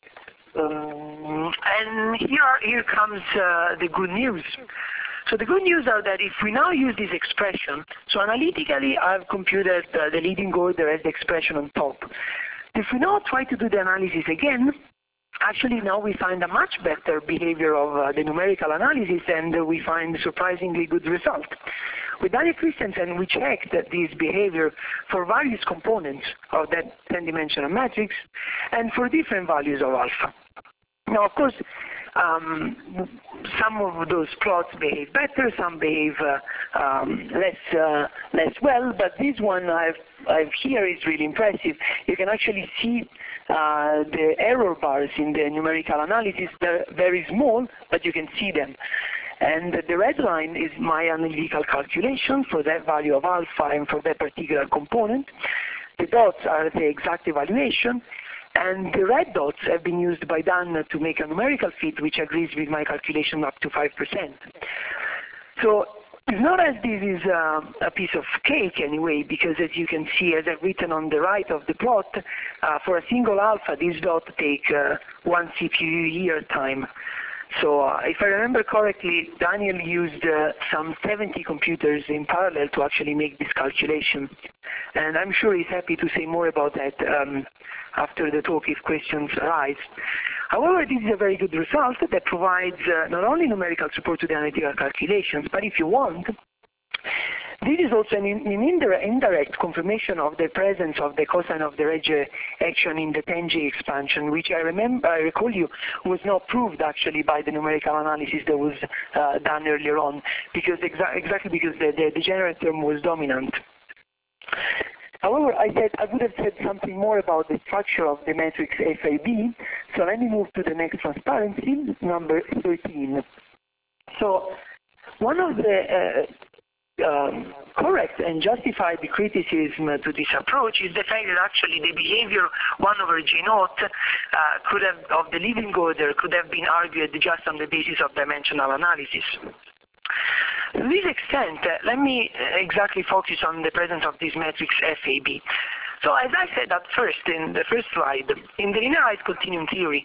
And here comes the good news. So the good news are that if we now use this expression, so analytically I've computed the leading order as the expression on top. If we now try to do the analysis again, actually now we find a much better behavior of the numerical analysis, and we find surprisingly good result. With Daniel Christensen, we checked this behavior for various components of that 10-dimensional matrix and for different values of alpha. Now, of course, some of those plots behave better, some behave less well, but this one I've here is really impressive. You can actually see the error bars in the numerical analysis. They're very small, but you can see them. And the red line is my analytical calculation for that value of alpha and for that particular component. The dots are the exact evaluation. And the red dots have been used by Dan to make a numerical fit which agrees with my calculation up to 5%. So it's not as this is a piece of cake anyway, because as you can see, as I've written on the right of the plot, for a single alpha, these dots take 1 CPU year time. So if I remember correctly, Daniel used some 70 computers in parallel to actually make this calculation. And I'm sure he's happy to say more about that after the talk if questions arise. However, this is a very good result that provides not only numerical support to the analytical calculations, but if you want, this is also an indirect confirmation of the presence of the cosine of the Regge action in the 10J expansion, which I recall you was not proved actually by the numerical analysis that was done earlier on, because exactly because the degenerate term was dominant. However, I would have said something more about the structure of the matrix FAB, so let me move to the next transparency, number 13. So one of the correct and justified criticism to this approach is the fact that actually the behavior 1 over J naught of the leading order could have been argued just on the basis of dimensional analysis. To this extent, let me exactly focus on the presence of this matrix FAB. So as I said at first, in the first slide, in the linearized continuum theory,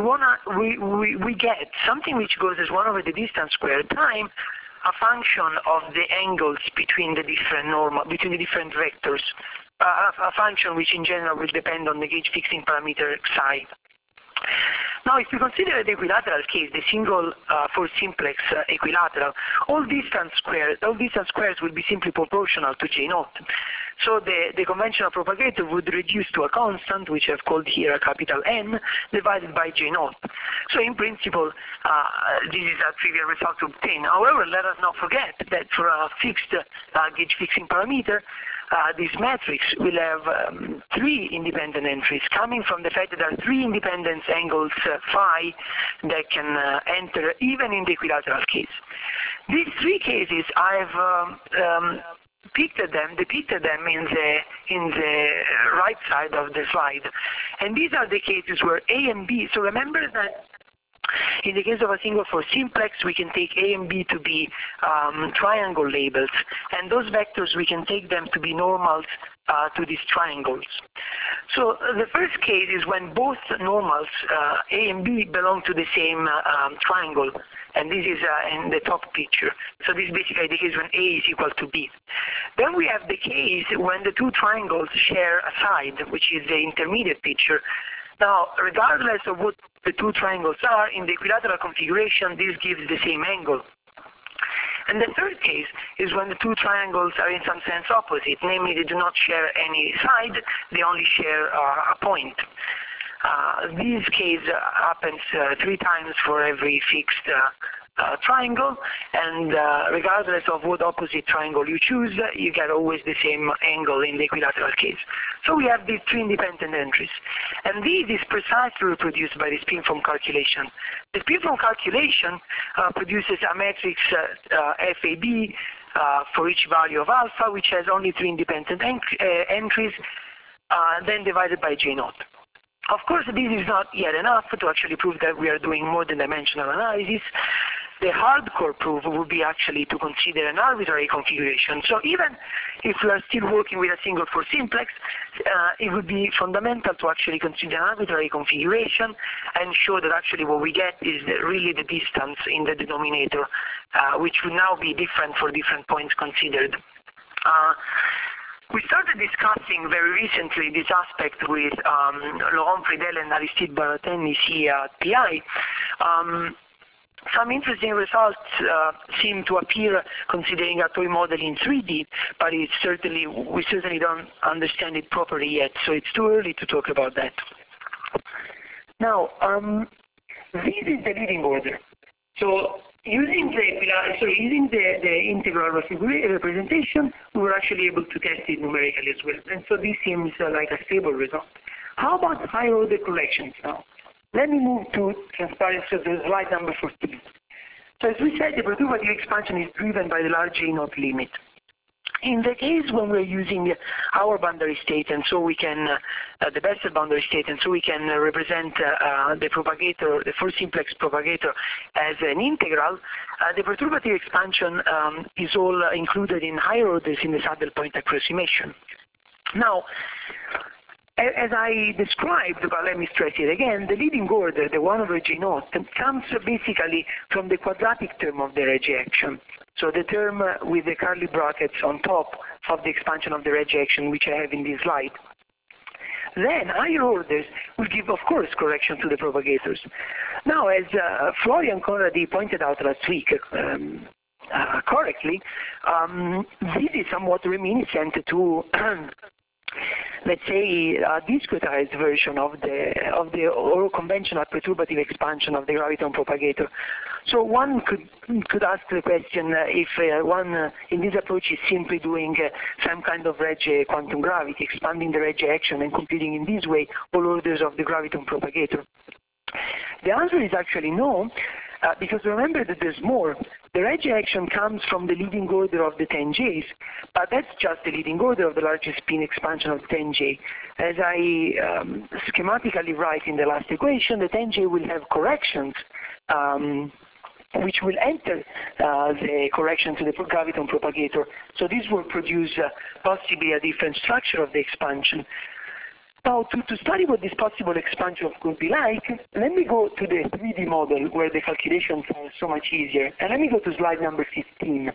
we get something which goes as 1 over the distance squared time a function of the angles between the different vectors, a function which in general will depend on the gauge fixing parameter xi. Now, if we consider the equilateral case, the single for simplex equilateral, all distance squares will be simply proportional to J naught. So the conventional propagator would reduce to a constant, which I've called here a capital N, divided by J naught. So in principle, this is a trivial result to obtain. However, let us not forget that for a fixed gauge fixing parameter, this matrix will have 3 independent entries coming from the fact that there are 3 independent angles phi that can enter even in the equilateral case. These 3 cases I've depicted them in the right side of the slide. And these are the cases where A and B, so remember that in the case of a single for simplex, we can take A and B to be triangle labels, and those vectors we can take them to be normals to these triangles. So the first case is when both normals, A and B, belong to the same triangle, and this is in the top picture. So this is basically the case when A is equal to B. Then we have the case when the 2 triangles share a side, which is the intermediate picture. Now, regardless of what the 2 triangles are, in the equilateral configuration, this gives the same angle. And the third case is when the 2 triangles are in some sense opposite, namely they do not share any side, they only share a point. This case happens 3 times for every fixed triangle, and regardless of what opposite triangle you choose, you get always the same angle in the equilateral case. So we have these 3 independent entries, and this is precisely reproduced by the spin-form calculation. The spin-form calculation produces a matrix FAB for each value of alpha, which has only 3 independent entries, then divided by J naught. Of course, this is not yet enough to actually prove that we are doing more than dimensional analysis. the hardcore proof would be actually to consider an arbitrary configuration. So even if we are still working with a single 4 simplex, it would be fundamental to actually consider an arbitrary configuration and show that actually what we get is really the distance in the denominator, which will now be different for different points considered. We started discussing very recently this aspect with Laurent Friedel and Aristide Baratin at PI. Some interesting results seem to appear considering a toy model in 3D, but we certainly don't understand it properly yet, so it's too early to talk about that. Now, this is the leading order. So using the integral representation, we were actually able to test it numerically as well. And so this seems like a stable result. How about higher order corrections now? Let me move to transparency of the slide number 14. So as we said, the perturbative expansion is driven by the large A0 limit. In the case when we're using our boundary state, and so we can, the Bessel boundary state, and so we can represent the propagator, the 4 simplex propagator, as an integral, the perturbative expansion is all included in higher orders in the saddle point approximation. Now, as I described, but let me stress it again, the leading order, the 1 over J0, comes basically from the quadratic term of the rejection. So the term with the curly brackets on top of the expansion of the rejection, which I have in this slide. Then higher orders will give, of course, correction to the propagators. Now, as Florian Conradi pointed out last week, correctly, this is somewhat reminiscent to let's say, a discretized version of the or conventional perturbative expansion of the graviton propagator. So one could ask the question if one in this approach is simply doing some kind of Regge quantum gravity, expanding the Regge action and computing in this way all orders of the graviton propagator. The answer is actually no, because remember that there's more. The Regge action comes from the leading order of the 10Js, but that's just the leading order of the largest spin expansion of the 10J. As I schematically write in the last equation, the 10J will have corrections which will enter the correction to the graviton propagator. So this will produce possibly a different structure of the expansion. Now, to study what this possible expansion could be like, let me go to the 3D model where the calculations are so much easier. And let me go to slide number 15.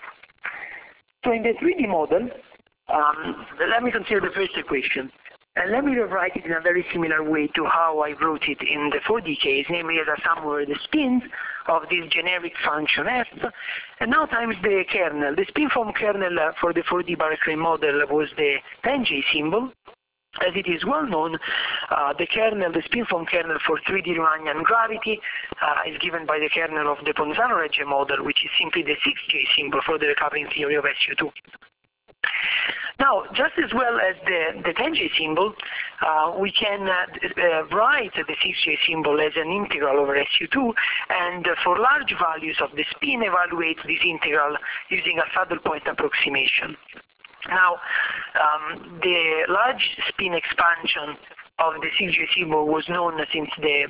So in the 3D model, let me consider the first equation. And let me rewrite it in a very similar way to how I wrote it in the 4D case, namely as a sum over the spins of this generic function f, and now times the kernel. The spin form kernel for the 4D Barrett-Crane model was the 10J symbol. As it is well known, the kernel, the spin-form kernel for 3D Riemannian gravity is given by the kernel of the Ponzano-Regge model, which is simply the 6J symbol for the recoupling theory of SU2. Now, just as well as the 10J symbol, we can write the 6J symbol as an integral over SU2, and for large values of the spin, evaluate this integral using a saddle point approximation. Now, the large spin expansion of the 6J symbol was known since the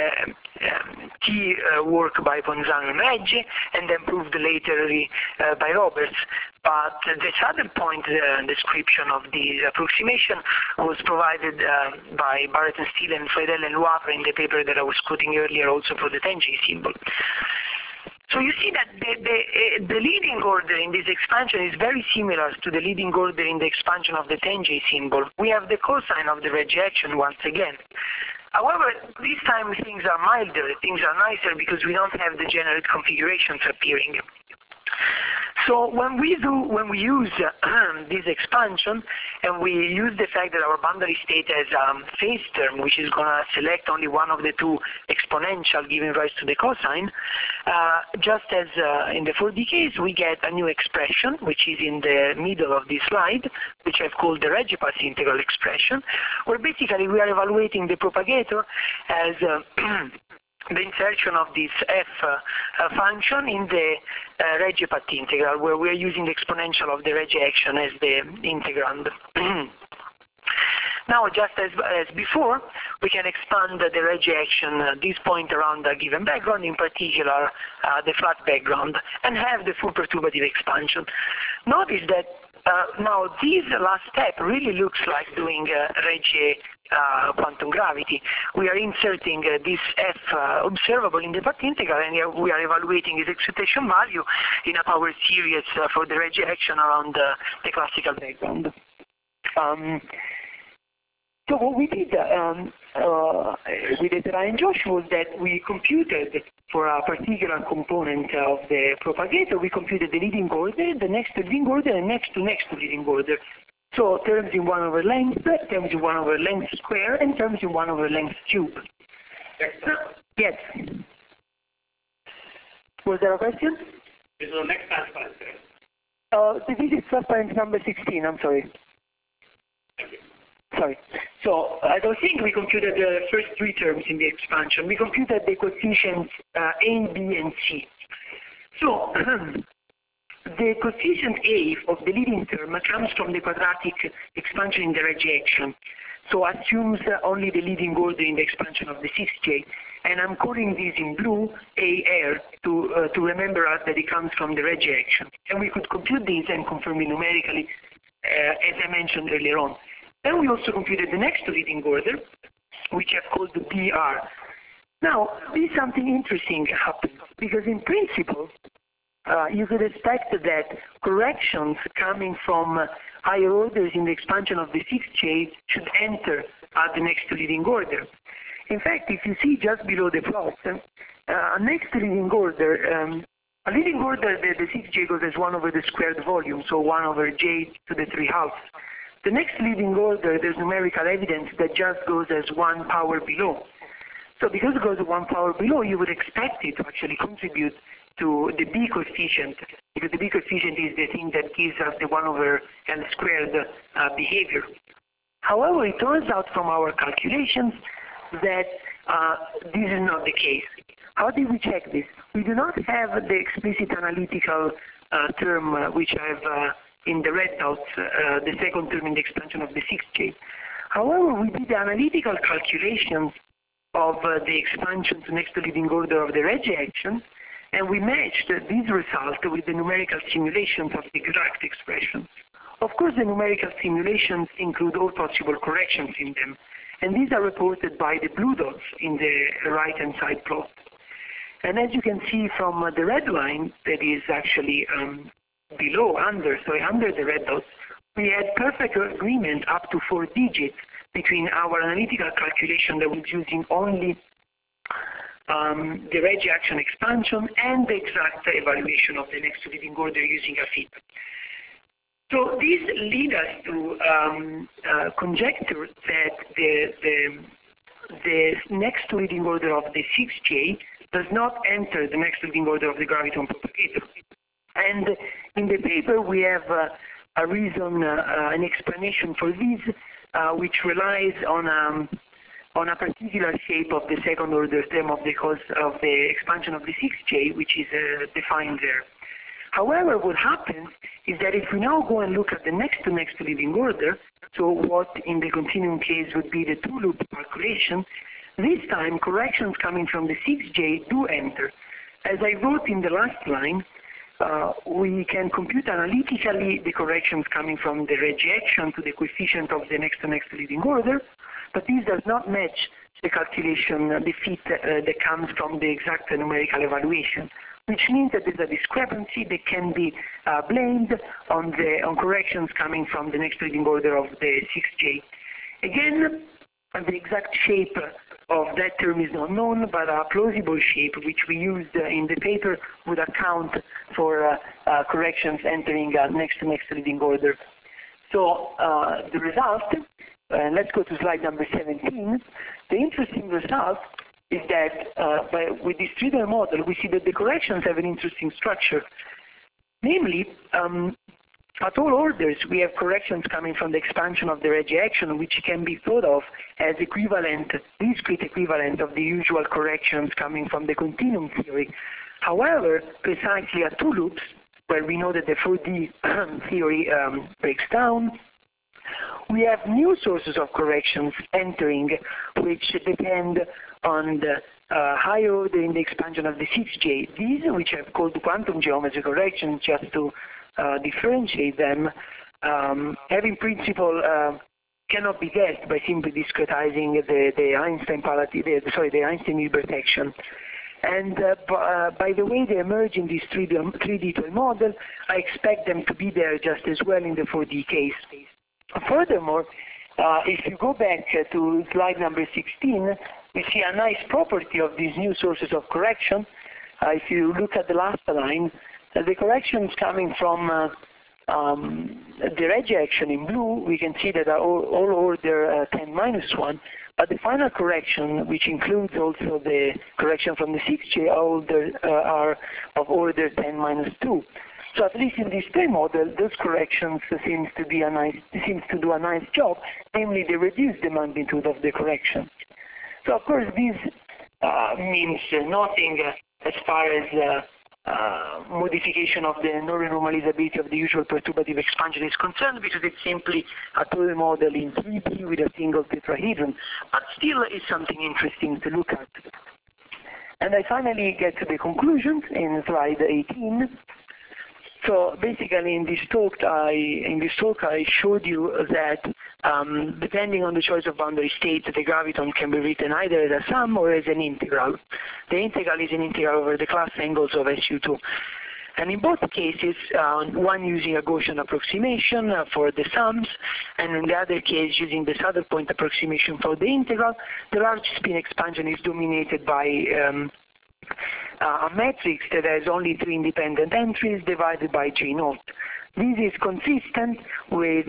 T work by Ponzano and Regge, and then proved later by Roberts. But the saddle point description of the approximation was provided by Barrett and Steele and Friedel and Loivre in the paper that I was quoting earlier, also for the 10J symbol. So you see that the leading order in this expansion is very similar to the leading order in the expansion of the 10J symbol. We have the cosine of the rejection once again. However, this time things are milder, things are nicer because we don't have the generate configurations appearing. So when we use this expansion, and we use the fact that our boundary state has a phase term, which is going to select only one of the two exponential giving rise to the cosine, just as in the 4D case, we get a new expression, which is in the middle of this slide, which I've called the Regge-Pass integral expression, where basically we are evaluating the propagator as the insertion of this f function in the Regge-Path integral, where we are using the exponential of the Regge action as the integrand. Now, just as before, we can expand the rejection, this point around a given background, in particular the flat background, and have the full perturbative expansion. Notice that now this last step really looks like doing Regge quantum gravity. We are inserting this f observable in the path integral, and we are evaluating its excitation value in a power series for the rejection around the classical background. So what we did with Ezra and Josh was that we computed for a particular component of the propagator, we computed the leading order, the next leading order, and next to leading order. So terms in 1 over length, terms in 1 over length square, and terms in 1 over length cube. Yes. Was there a question? This is the next transparency, right? This is transparency number 16, I'm sorry. Sorry. So as I was saying, we computed the first 3 terms in the expansion. We computed the coefficients A, B, and C. So the coefficient A of the leading term comes from the quadratic expansion in the rejection. So assumes only the leading order in the expansion of the 6J. And I'm calling this in blue AR to remember us that it comes from the rejection. And we could compute this and confirm it numerically, as I mentioned earlier on. Then we also computed the next leading order, which I've called the BR. Now, this is something interesting happened, because in principle, you could expect that corrections coming from higher orders in the expansion of the 6J should enter at the next leading order. In fact, if you see just below the plot, next leading order, a leading order, the 6J goes as 1 over the squared volume, so 1 over J to the 3/2. The next leading order, there's numerical evidence that just goes as 1 power below. So because it goes 1 power below, you would expect it to actually contribute to the B coefficient, because the B coefficient is the thing that gives us the 1 over L squared behavior. However, it turns out from our calculations that this is not the case. How did we check this? We do not have the explicit analytical term which I have in the red dots, the second term in the expansion of the 6J. However, we did the analytical calculations of the expansion to next leading order of the rejection, and we matched this result with the numerical simulations of the exact expression. Of course, the numerical simulations include all possible corrections in them, and these are reported by the blue dots in the right-hand side plot. And as you can see from the red line that is actually under the red dots, we had perfect agreement up to 4 digits between our analytical calculation that was using only the rejection expansion and the exact evaluation of the next leading order using a fit. So this leads us to conjecture that the next leading order of the 6J does not enter the next leading order of the graviton propagator. And in the paper we have a reason, an explanation for this, which relies on a particular shape of the second order term of the expansion of the 6J, which is defined there. However, what happens is that if we now go and look at the next leading order, so what in the continuum case would be the 2-loop calculation, this time corrections coming from the 6J do enter. As I wrote in the last line, we can compute analytically the corrections coming from the rejection to the coefficient of the next leading order, but this does not match the calculation, the fit that comes from the exact numerical evaluation, which means that there's a discrepancy that can be blamed on corrections coming from the next leading order of the 6J. Again, the exact shape of that term is not known, but a plausible shape which we used in the paper would account for corrections entering next leading order. So the result, let's go to slide number 17. The interesting result is that with this 3D model, we see that the corrections have an interesting structure. Namely, at all orders, we have corrections coming from the expansion of the rejection, which can be thought of as equivalent, discrete equivalent of the usual corrections coming from the continuum theory. However, precisely at 2 loops, where we know that the 4D theory breaks down, we have new sources of corrections entering, which depend on the higher order in the expansion of the 6J. These, which I've called quantum geometry corrections, just to differentiate them, have in principle cannot be guessed by simply discretizing the Einstein-Hilbert action. And by the way they emerge in this 3D toy model, I expect them to be there just as well in the 4D case. Furthermore, if you go back to slide number 16, we see a nice property of these new sources of correction. If you look at the last line, the corrections coming from the rejection in blue, we can see that are all order 10-1, but the final correction, which includes also the correction from the 6J, are of order 10-2. So at least in this toy model, those corrections seems to do a nice job. Namely, they reduce the magnitude of the correction. So of course, this means nothing as far as modification of the non-renormalizability of the usual perturbative expansion is concerned, because it's simply a toy model in 3D with a single tetrahedron, but still is something interesting to look at. And I finally get to the conclusions in slide 18. So basically, in this talk, I showed you that depending on the choice of boundary state, the graviton can be written either as a sum or as an integral. The integral is an integral over the class angles of SU2. And in both cases, one using a Gaussian approximation for the sums, and in the other case using the saddle point approximation for the integral, the large spin expansion is dominated by a matrix that has only 3 independent entries divided by J0. This is consistent with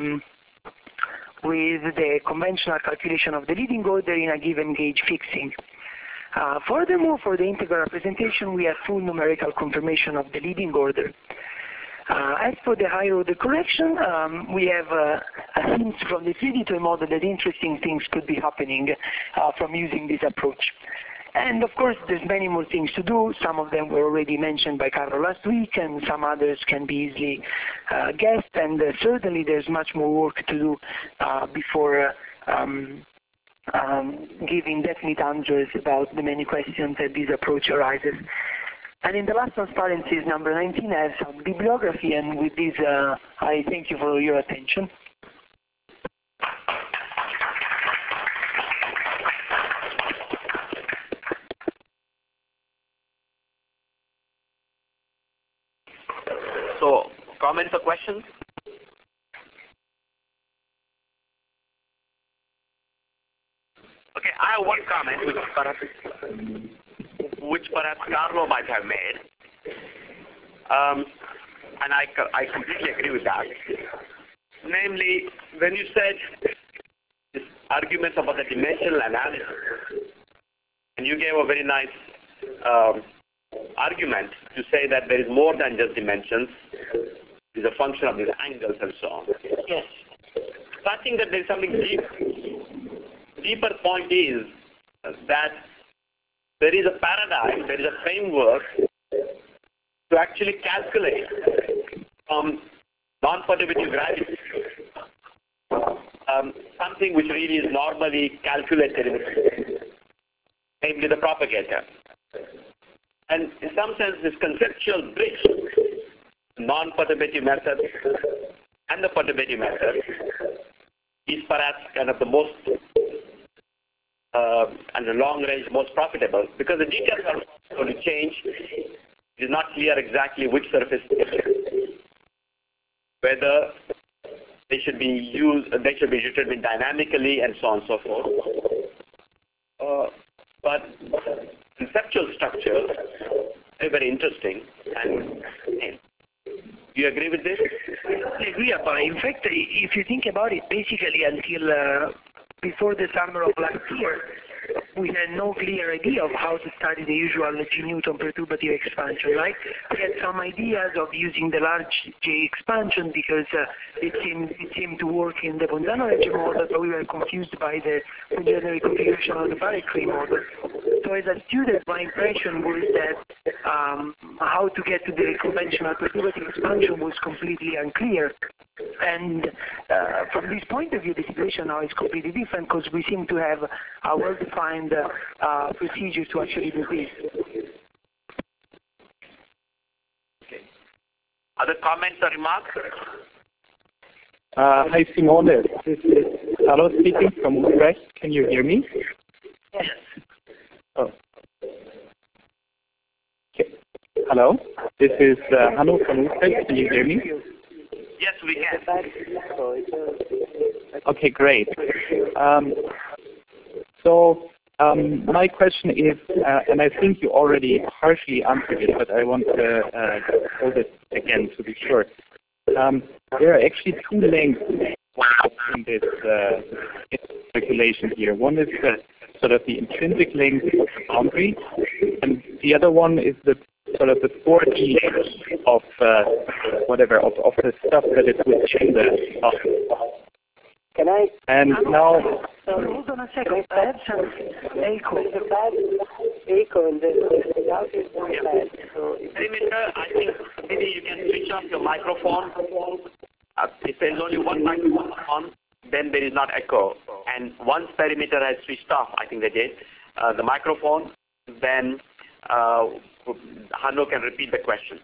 the conventional calculation of the leading order in a given gauge fixing. Furthermore, for the integral representation, we have full numerical confirmation of the leading order. As for the higher order correction, we have a hint from the 3D toy model that interesting things could be happening from using this approach. And of course, there's many more things to do. Some of them were already mentioned by Carlo last week, and some others can be easily guessed. And certainly, there's much more work to do before giving definite answers about the many questions that this approach arises. And in the last transparency is number 19, I have some bibliography, and with this, I thank you for your attention. So, comments or questions? Okay, I have one comment which perhaps Carlo might have made, and I completely agree with that. Namely, when you said this arguments about the dimensional analysis, and you gave a very nice argument to say that there is more than just dimensions. It's a function of these angles and so on. Yes. So I think that there is something deeper point is that there is a paradigm, there is a framework to actually calculate non-perturbative gravity, something which really is normally calculated, namely the propagator. And in some sense, this conceptual bridge, non-perturbative method and the perturbative method, is perhaps kind of the most, and the long range most profitable, because the details are going to change. It is not clear exactly which surface, whether they should be used, they should be determined dynamically, and so on and so forth. But conceptual structure is very interesting. And do you agree with this? I agree, Abba. In fact, if you think about it, basically until before the summer of last year, we had no clear idea of how to study the usual G Newton perturbative expansion, right? We had some ideas of using the large J expansion because it seemed to work in the Bolzano edge model, but we were confused by the general configuration of the Barré-Cray model. So as a student, my impression was that how to get to the conventional perturbative expansion was completely unclear. And from this point of view, the situation now is completely different because we seem to have a well-defined procedure to actually do this. Okay. Other comments or remarks? Hi, Simone. This is Carlo speaking from Utrecht. Can you hear me? Yes. Oh. Okay. Hello. This is Hanno from Utrecht. Can you hear me? Yes, we can. Okay, great. My question is, and I think you already partially answered it, but I want to hold it again to be sure. There are actually two lengths in this calculation here. One is the sort of the intrinsic length of the boundary, and the other one is the sort of the 4D length of whatever of the stuff that is within the boundary. Can I? And now, hold on a second. I have some echo. Echo and the sound is very bad. Perimeter, I think maybe you can switch off your microphone. If there's only one microphone on, then there is not echo. And once perimeter has switched off, I think they did, the microphone, then Hanno can repeat the question.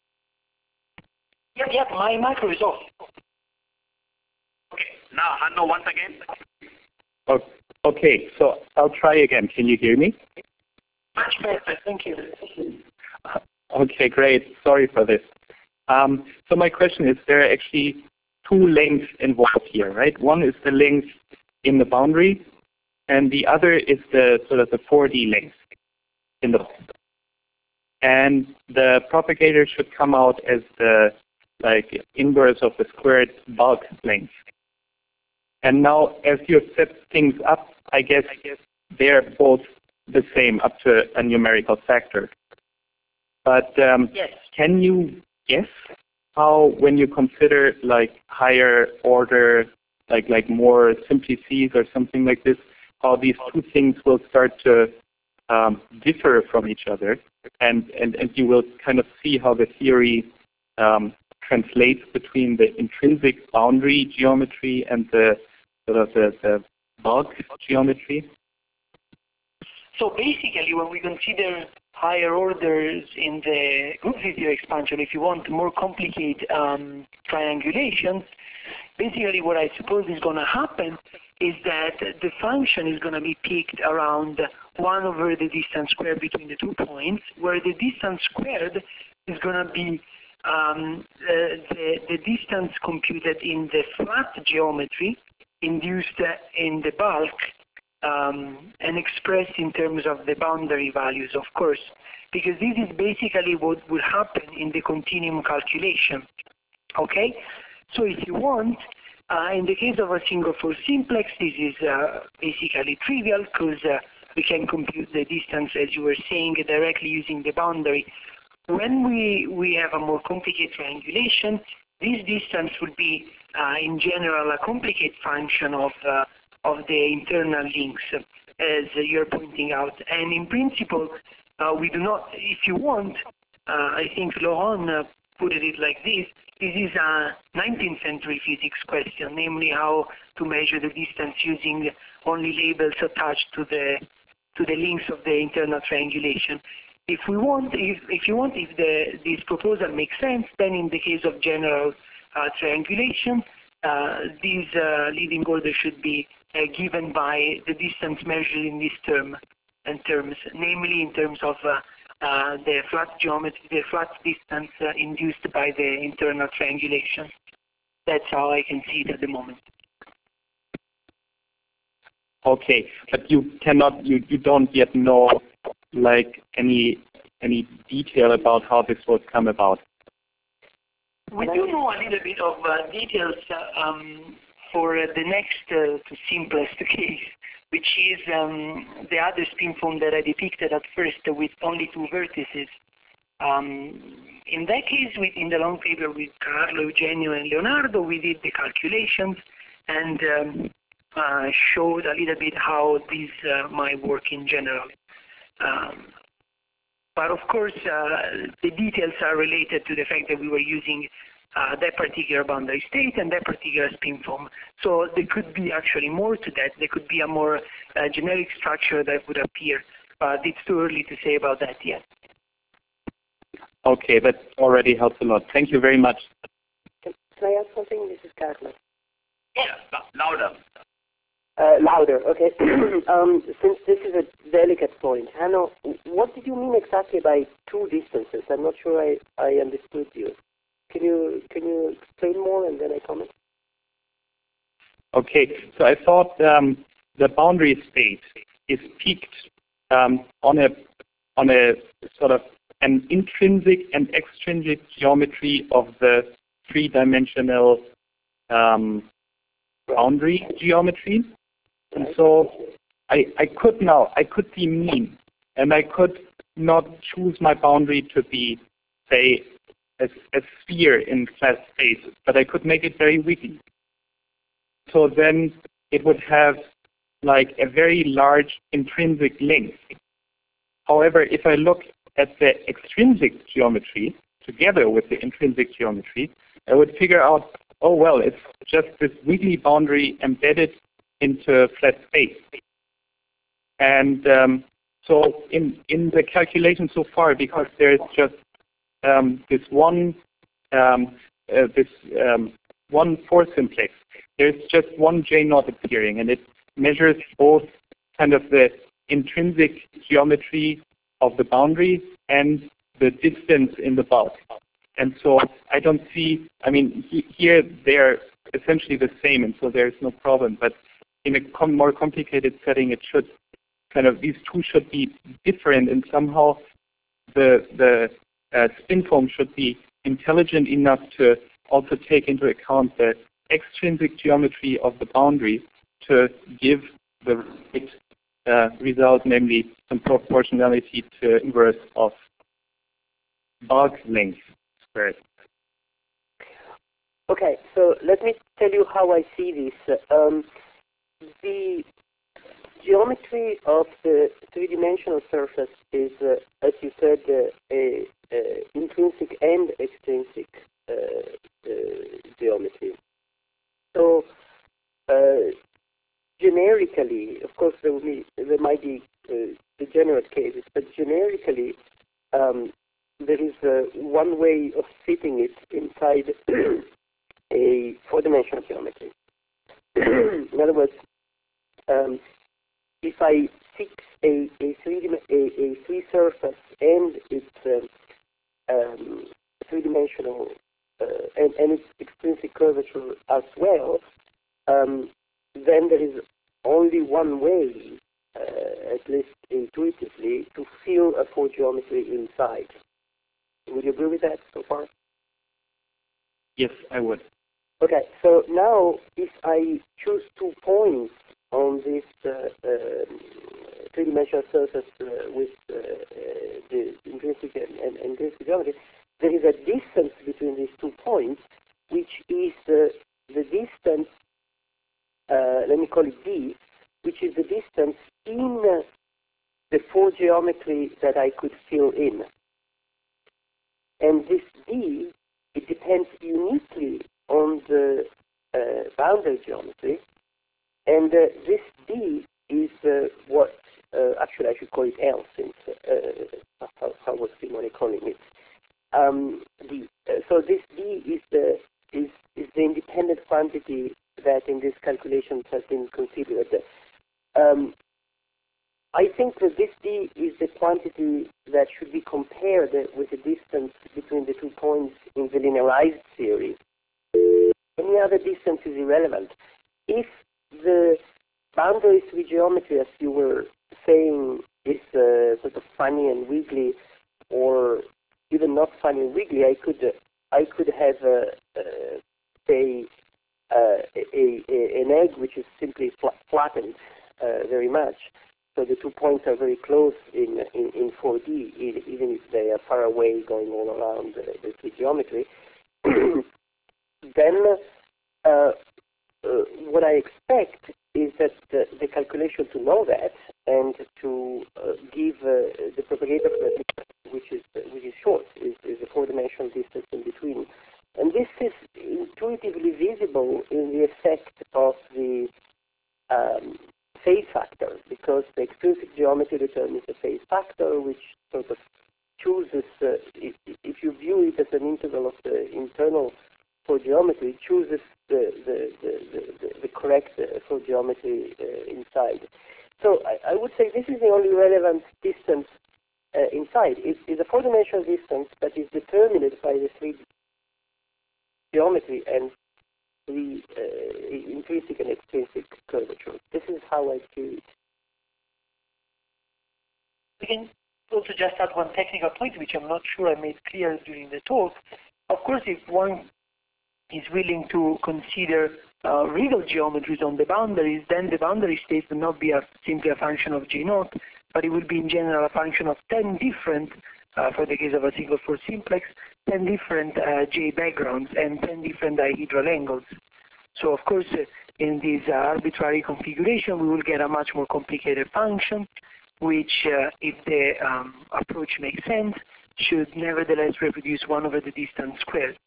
Yep, my micro is off. Okay, now Hanno once again. okay, so I'll try again. Can you hear me? Much better, thank you. Okay, great. Sorry for this. So my question is, there are actually two lengths involved here, right? One is the length in the boundary, and the other is the sort of the 4D length in the boundary. And the propagator should come out as the inverse of the squared bulk length. And now, as you set things up, I guess they're both the same up to a numerical factor. But yes. Can you guess how, when you consider higher order, like more simplices or something like this, how these two things will start to differ from each other, and you will kind of see how the theory translates between the intrinsic boundary geometry and the sort of the bulk geometry? So basically, when we consider higher orders in the group video expansion, if you want more complicated triangulations, basically what I suppose is going to happen is that the function is going to be picked around 1 over the distance squared between the 2 points, where the distance squared is going to be the distance computed in the flat geometry induced in the bulk and expressed in terms of the boundary values, of course, because this is basically what would happen in the continuum calculation. Okay? So if you want, in the case of a single four simplex, this is basically trivial because we can compute the distance, as you were saying, directly using the boundary. When we have a more complicated triangulation, this distance would be, in general, a complicated function of the internal links, as you're pointing out. And in principle, we do not, if you want, I think Laurent put it like this is a 19th century physics question, namely how to measure the distance using only labels attached to the links of the internal triangulation. If this proposal makes sense, then in the case of general triangulation, these leading orders should be given by the distance measured in this terms, namely in terms of the flat geometry, the flat distance induced by the internal triangulation. That's how I can see it at the moment. Okay, but you cannot, you don't yet know any detail about how this will come about. We do know a little bit of details for the next simplest case, which is the other spin form that I depicted at first with only 2 vertices. In that case, in the long paper with Carlo, Eugenio, and Leonardo, we did the calculations and showed a little bit how this might work in general. But of course, the details are related to the fact that we were using that particular boundary state and that particular spin foam. So there could be actually more to that. There could be a more generic structure that would appear, but it's too early to say about that yet. Okay, that already helps a lot. Thank you very much. Can I add something? This is Carla. Yeah, louder. Louder, okay. Since this is a delicate point, Hanno, what did you mean exactly by two distances? I'm not sure I understood you. Can you explain more and then I comment? Okay, so I thought the boundary state is peaked on a sort of an intrinsic and extrinsic geometry of the three-dimensional boundary geometry. And so I could be mean, and I could not choose my boundary to be, say, a sphere in flat space, but I could make it very wiggly. So then it would have like a very large intrinsic length. However, if I look at the extrinsic geometry together with the intrinsic geometry, I would figure out, oh well, it's just this wiggly boundary embedded into flat space. And so in the calculation so far, because there's just this one four simplex, there's just one J0 appearing, and it measures both kind of the intrinsic geometry of the boundary and the distance in the bulk. And so I don't see, I mean, here they're essentially the same, and so there's no problem. But in a more complicated setting, it should kind of, these two should be different, and somehow the spin foam should be intelligent enough to also take into account the extrinsic geometry of the boundary to give the right result, namely some proportionality to inverse of bulk length squared. Okay, so let me tell you how I see this. The geometry of the three-dimensional surface is, as you said, intrinsic and extrinsic geometry. So generically, of course, there might be degenerate cases, but generically, there is one way of fitting it inside a four-dimensional geometry. In other words, if I fix a three surface and its three-dimensional and its extrinsic curvature as well, then there is only one way, at least intuitively, to fill a four geometry inside. Would you agree with that so far? Yes, I would. Okay, so now if I choose 2 points on this three-dimensional surface with the intrinsic and intrinsic geometry, there is a distance between these 2 points, which is the distance, let me call it d, which is the distance in the four geometry that I could fill in. And this d, it depends uniquely on the boundary geometry, and this d is what, actually I should call it L, since how was Simone calling it? So this d is the independent quantity that in this calculation has been considered. I think that this d is the quantity that should be compared with the distance between the 2 points in the linearized series. Any other distance is irrelevant. If the boundary three geometry, as you were saying, is sort of funny and wiggly, or even not funny and wiggly, I could have say an egg which is simply flattened very much. So the 2 points are very close in 4D, even if they are far away going all around the three geometry. Then what I expect is that the calculation to know that and to give the propagator which is short, is a four-dimensional distance in between. And this phase factor, because the extrinsic geometry determines a phase factor, which sort of chooses, if you view it as an integral of the internal Fourier geometry, it chooses the correct Fourier geometry inside. So I would say this is the only relevant distance inside. It's a four-dimensional distance that is determined by the 3D geometry and the intrinsic and extrinsic curvature. This is how I view it. We can also just add one technical point, which I'm not sure I made clear during the talk. Of course, if one is willing to consider real geometries on the boundaries, then the boundary state will not be simply a function of J0, but it will be in general a function of 10 different, for the case of a single Fourier simplex, 10 different J backgrounds and 10 different dihedral angles. So of course, in this arbitrary configuration, we will get a much more complicated function, which, if the approach makes sense, should nevertheless reproduce 1 over the distance squared.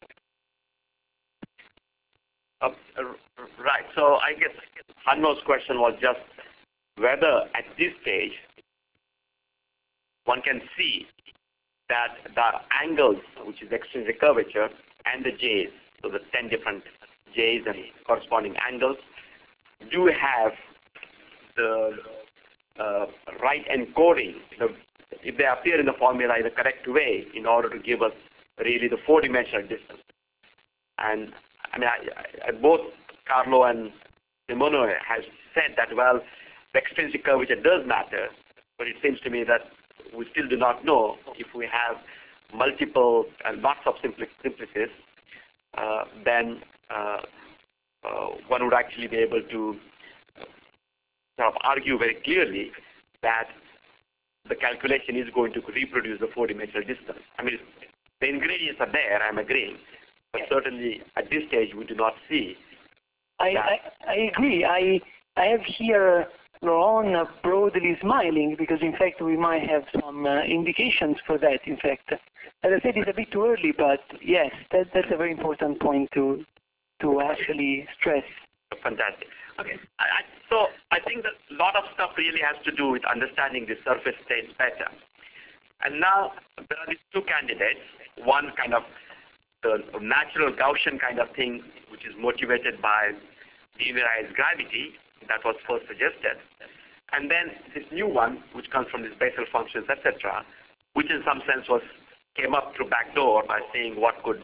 Right. So I guess Hanno's question was just whether at this stage one can see that the angles, which is extrinsic curvature, and the J's, so the 10 different J's and corresponding angles, do have the right encoding, if they appear in the formula in the correct way, in order to give us really the four-dimensional distance. And I mean, both Carlo and Simone have said that, well, the extrinsic curvature does matter, but it seems to me that we still do not know if we have multiple lots of simplices, then one would actually be able to sort of argue very clearly that the calculation is going to reproduce the four-dimensional distance. I mean, the ingredients are there, I'm agreeing, but certainly at this stage we do not see. I agree. I have here Laurent broadly smiling, because in fact we might have some indications for that, in fact. As I said, it's a bit too early, but yes, that's a very important point to actually stress. Fantastic. Okay, so I think that a lot of stuff really has to do with understanding the surface states better. And now there are these two candidates, one kind of the natural Gaussian kind of thing, which is motivated by linearized gravity, that was first suggested. And then this new one, which comes from these Bessel functions, etc., which in some sense came up through backdoor by seeing what could,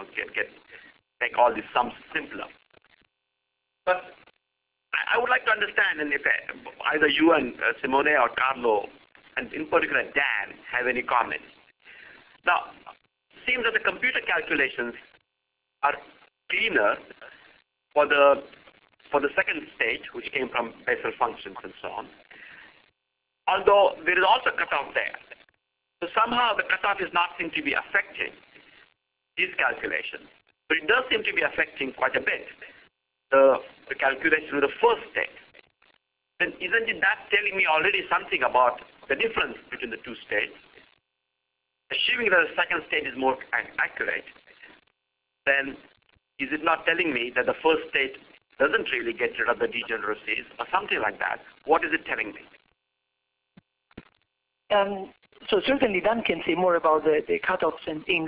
make all these sums simpler. But I would like to understand, and if either you and Simone or Carlo, and in particular Dan, have any comments. Now, it seems that the computer calculations are cleaner for the second stage, which came from Bessel functions and so on. Although there is also a cutoff there. So somehow the cutoff is not seem to be affecting these calculations. But it does seem to be affecting quite a bit the calculation of the first state. Then isn't it that telling me already something about the difference between the two states? Assuming that the second state is more accurate, then is it not telling me that the first state doesn't really get rid of the degeneracies or something like that? What is it telling me? So certainly Dan can say more about the cutoffs and things,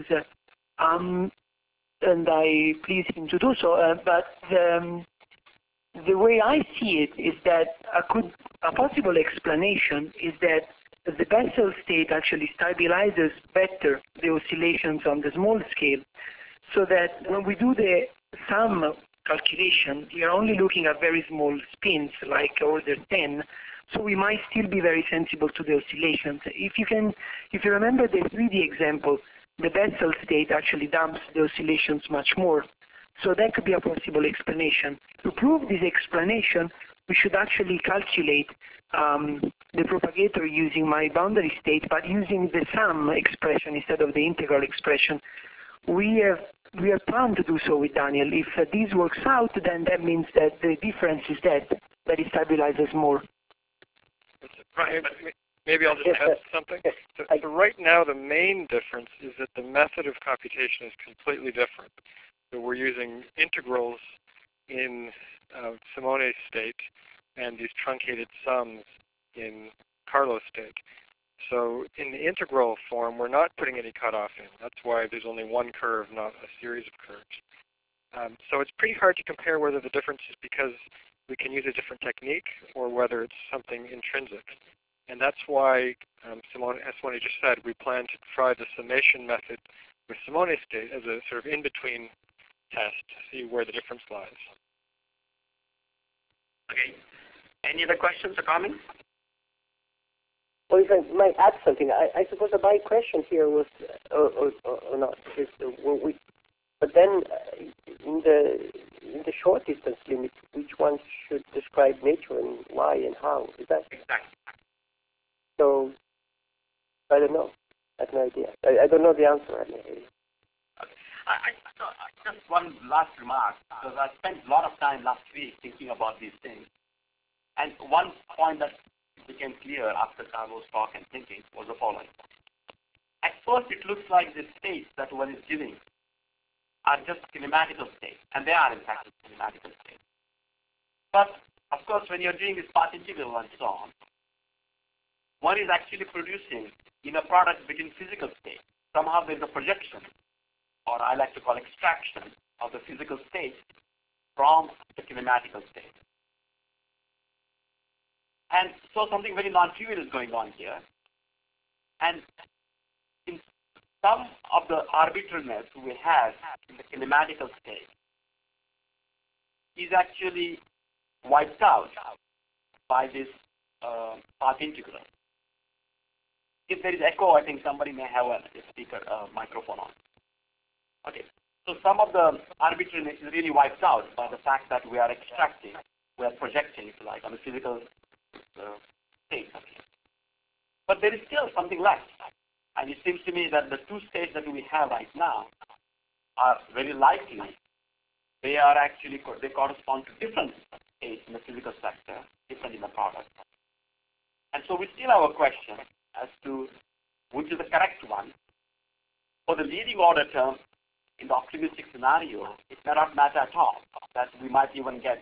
and I please him to do so. But the way I see it is that a possible explanation is that the Bessel state actually stabilizes better the oscillations on the small scale, so that when we do the sum calculation, we are only looking at very small spins, like order 10, so we might still be very sensible to the oscillations. If you remember the 3D example, the Bessel state actually dumps the oscillations much more. So that could be a possible explanation. To prove this explanation, we should actually calculate the propagator using my boundary state, but using the sum expression instead of the integral expression. We are planned to do so with Daniel. If this works out, then that means that the difference is that it stabilizes more. Right. Maybe I'll just add something. So right now, the main difference is that the method of computation is completely different. So we're using integrals in Simone's state, and these truncated sums in Carlos state. So in the integral form, we're not putting any cutoff in. That's why there's only one curve, not a series of curves. So it's pretty hard to compare whether the difference is because we can use a different technique or whether it's something intrinsic. And that's why, as Simone just said, we plan to try the summation method with Simone state as a sort of in-between test to see where the difference lies. Okay. Any other questions or comments? Well, if I might add something, I suppose that my question here was, or not, is but then in the short distance limit, which one should describe nature and why and how? Is that exactly? So I don't know. I have no idea. I don't know the answer. Just one last remark, because I spent a lot of time last week thinking about these things. And one point that became clear after Carlos' talk and thinking was the following. At first, it looks like the states that one is giving are just kinematical states, and they are in fact kinematical states. But, of course, when you're doing this path integral and so on, one is actually producing in a product between physical states. Somehow there's a projection, or I like to call extraction, of the physical state from the kinematical state. And so something very non-trivial is going on here. And in some of the arbitrariness we have in the kinematical state is actually wiped out by this path integral. If there is echo, I think somebody may have a speaker microphone on. Okay. So some of the arbitrariness is really wiped out by the fact that we are extracting, we are projecting, if you like, on the physical state. But there is still something left. And it seems to me that the two states that we have right now are very likely, they correspond to different states in the physical sector, different in the product. And so we still have a question as to which is the correct one. For the leading order term, in the optimistic scenario, it may not matter at all. That we might even get,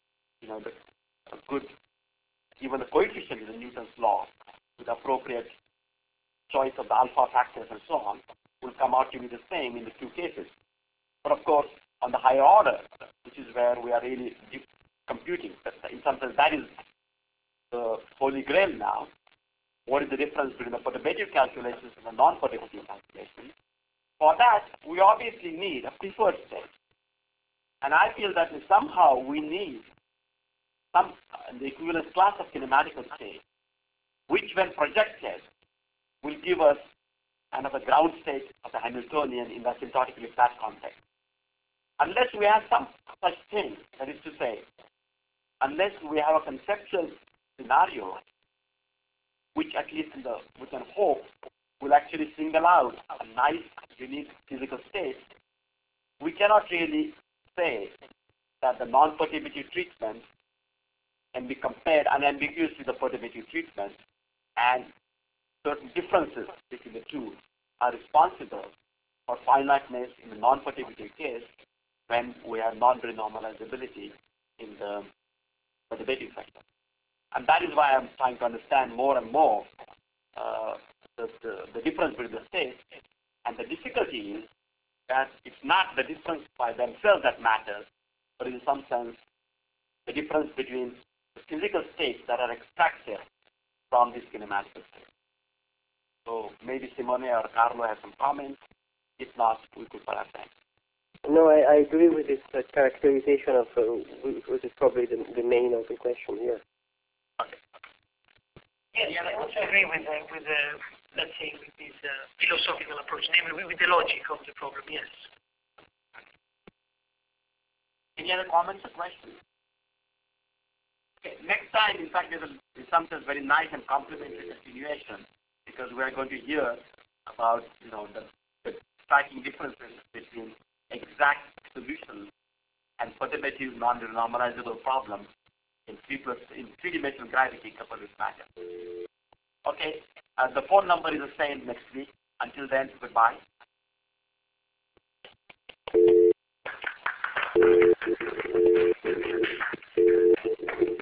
even the coefficient in the Newton's law with appropriate choice of the alpha factors and so on will come out to be the same in the two cases. But of course, on the higher order, which is where we are really computing, in some sense that is the holy grail now. What is the difference between the perturbative calculations and the non-perturbative calculations? For that, we obviously need a preferred state. And I feel that somehow we need the equivalent class of kinematical state, which when projected will give us another ground state of the Hamiltonian in the asymptotically flat context. Unless we have some such thing, that is to say, unless we have a conceptual scenario, which at least we can hope will actually single out a nice, unique physical state, we cannot really say that the non-perturbative treatment can be compared unambiguously with the perturbative treatment, and certain differences between the two are responsible for finiteness in the non-perturbative case when we have non-renormalizability in the perturbative sector. And that is why I'm trying to understand more and more the difference between the states. And the difficulty is that it's not the difference by themselves that matters, but in some sense, the difference between the physical states that are extracted from this kinematical state. So maybe Simone or Carlo have some comments. If not, we could perhaps end. No, I agree with this characterization of which is probably the main of the question here. Okay. Yes, I also agree with let's say, with this philosophical approach, namely with the logic of the problem, yes. Any other comments or questions? Okay, next time, in fact, there's in some sense very nice and complementary continuation, because we are going to hear about, the striking differences between exact solutions and perturbative non-renormalizable problems in three-dimensional gravity coupled with matter. Okay, the phone number is the same next week. Until then, goodbye.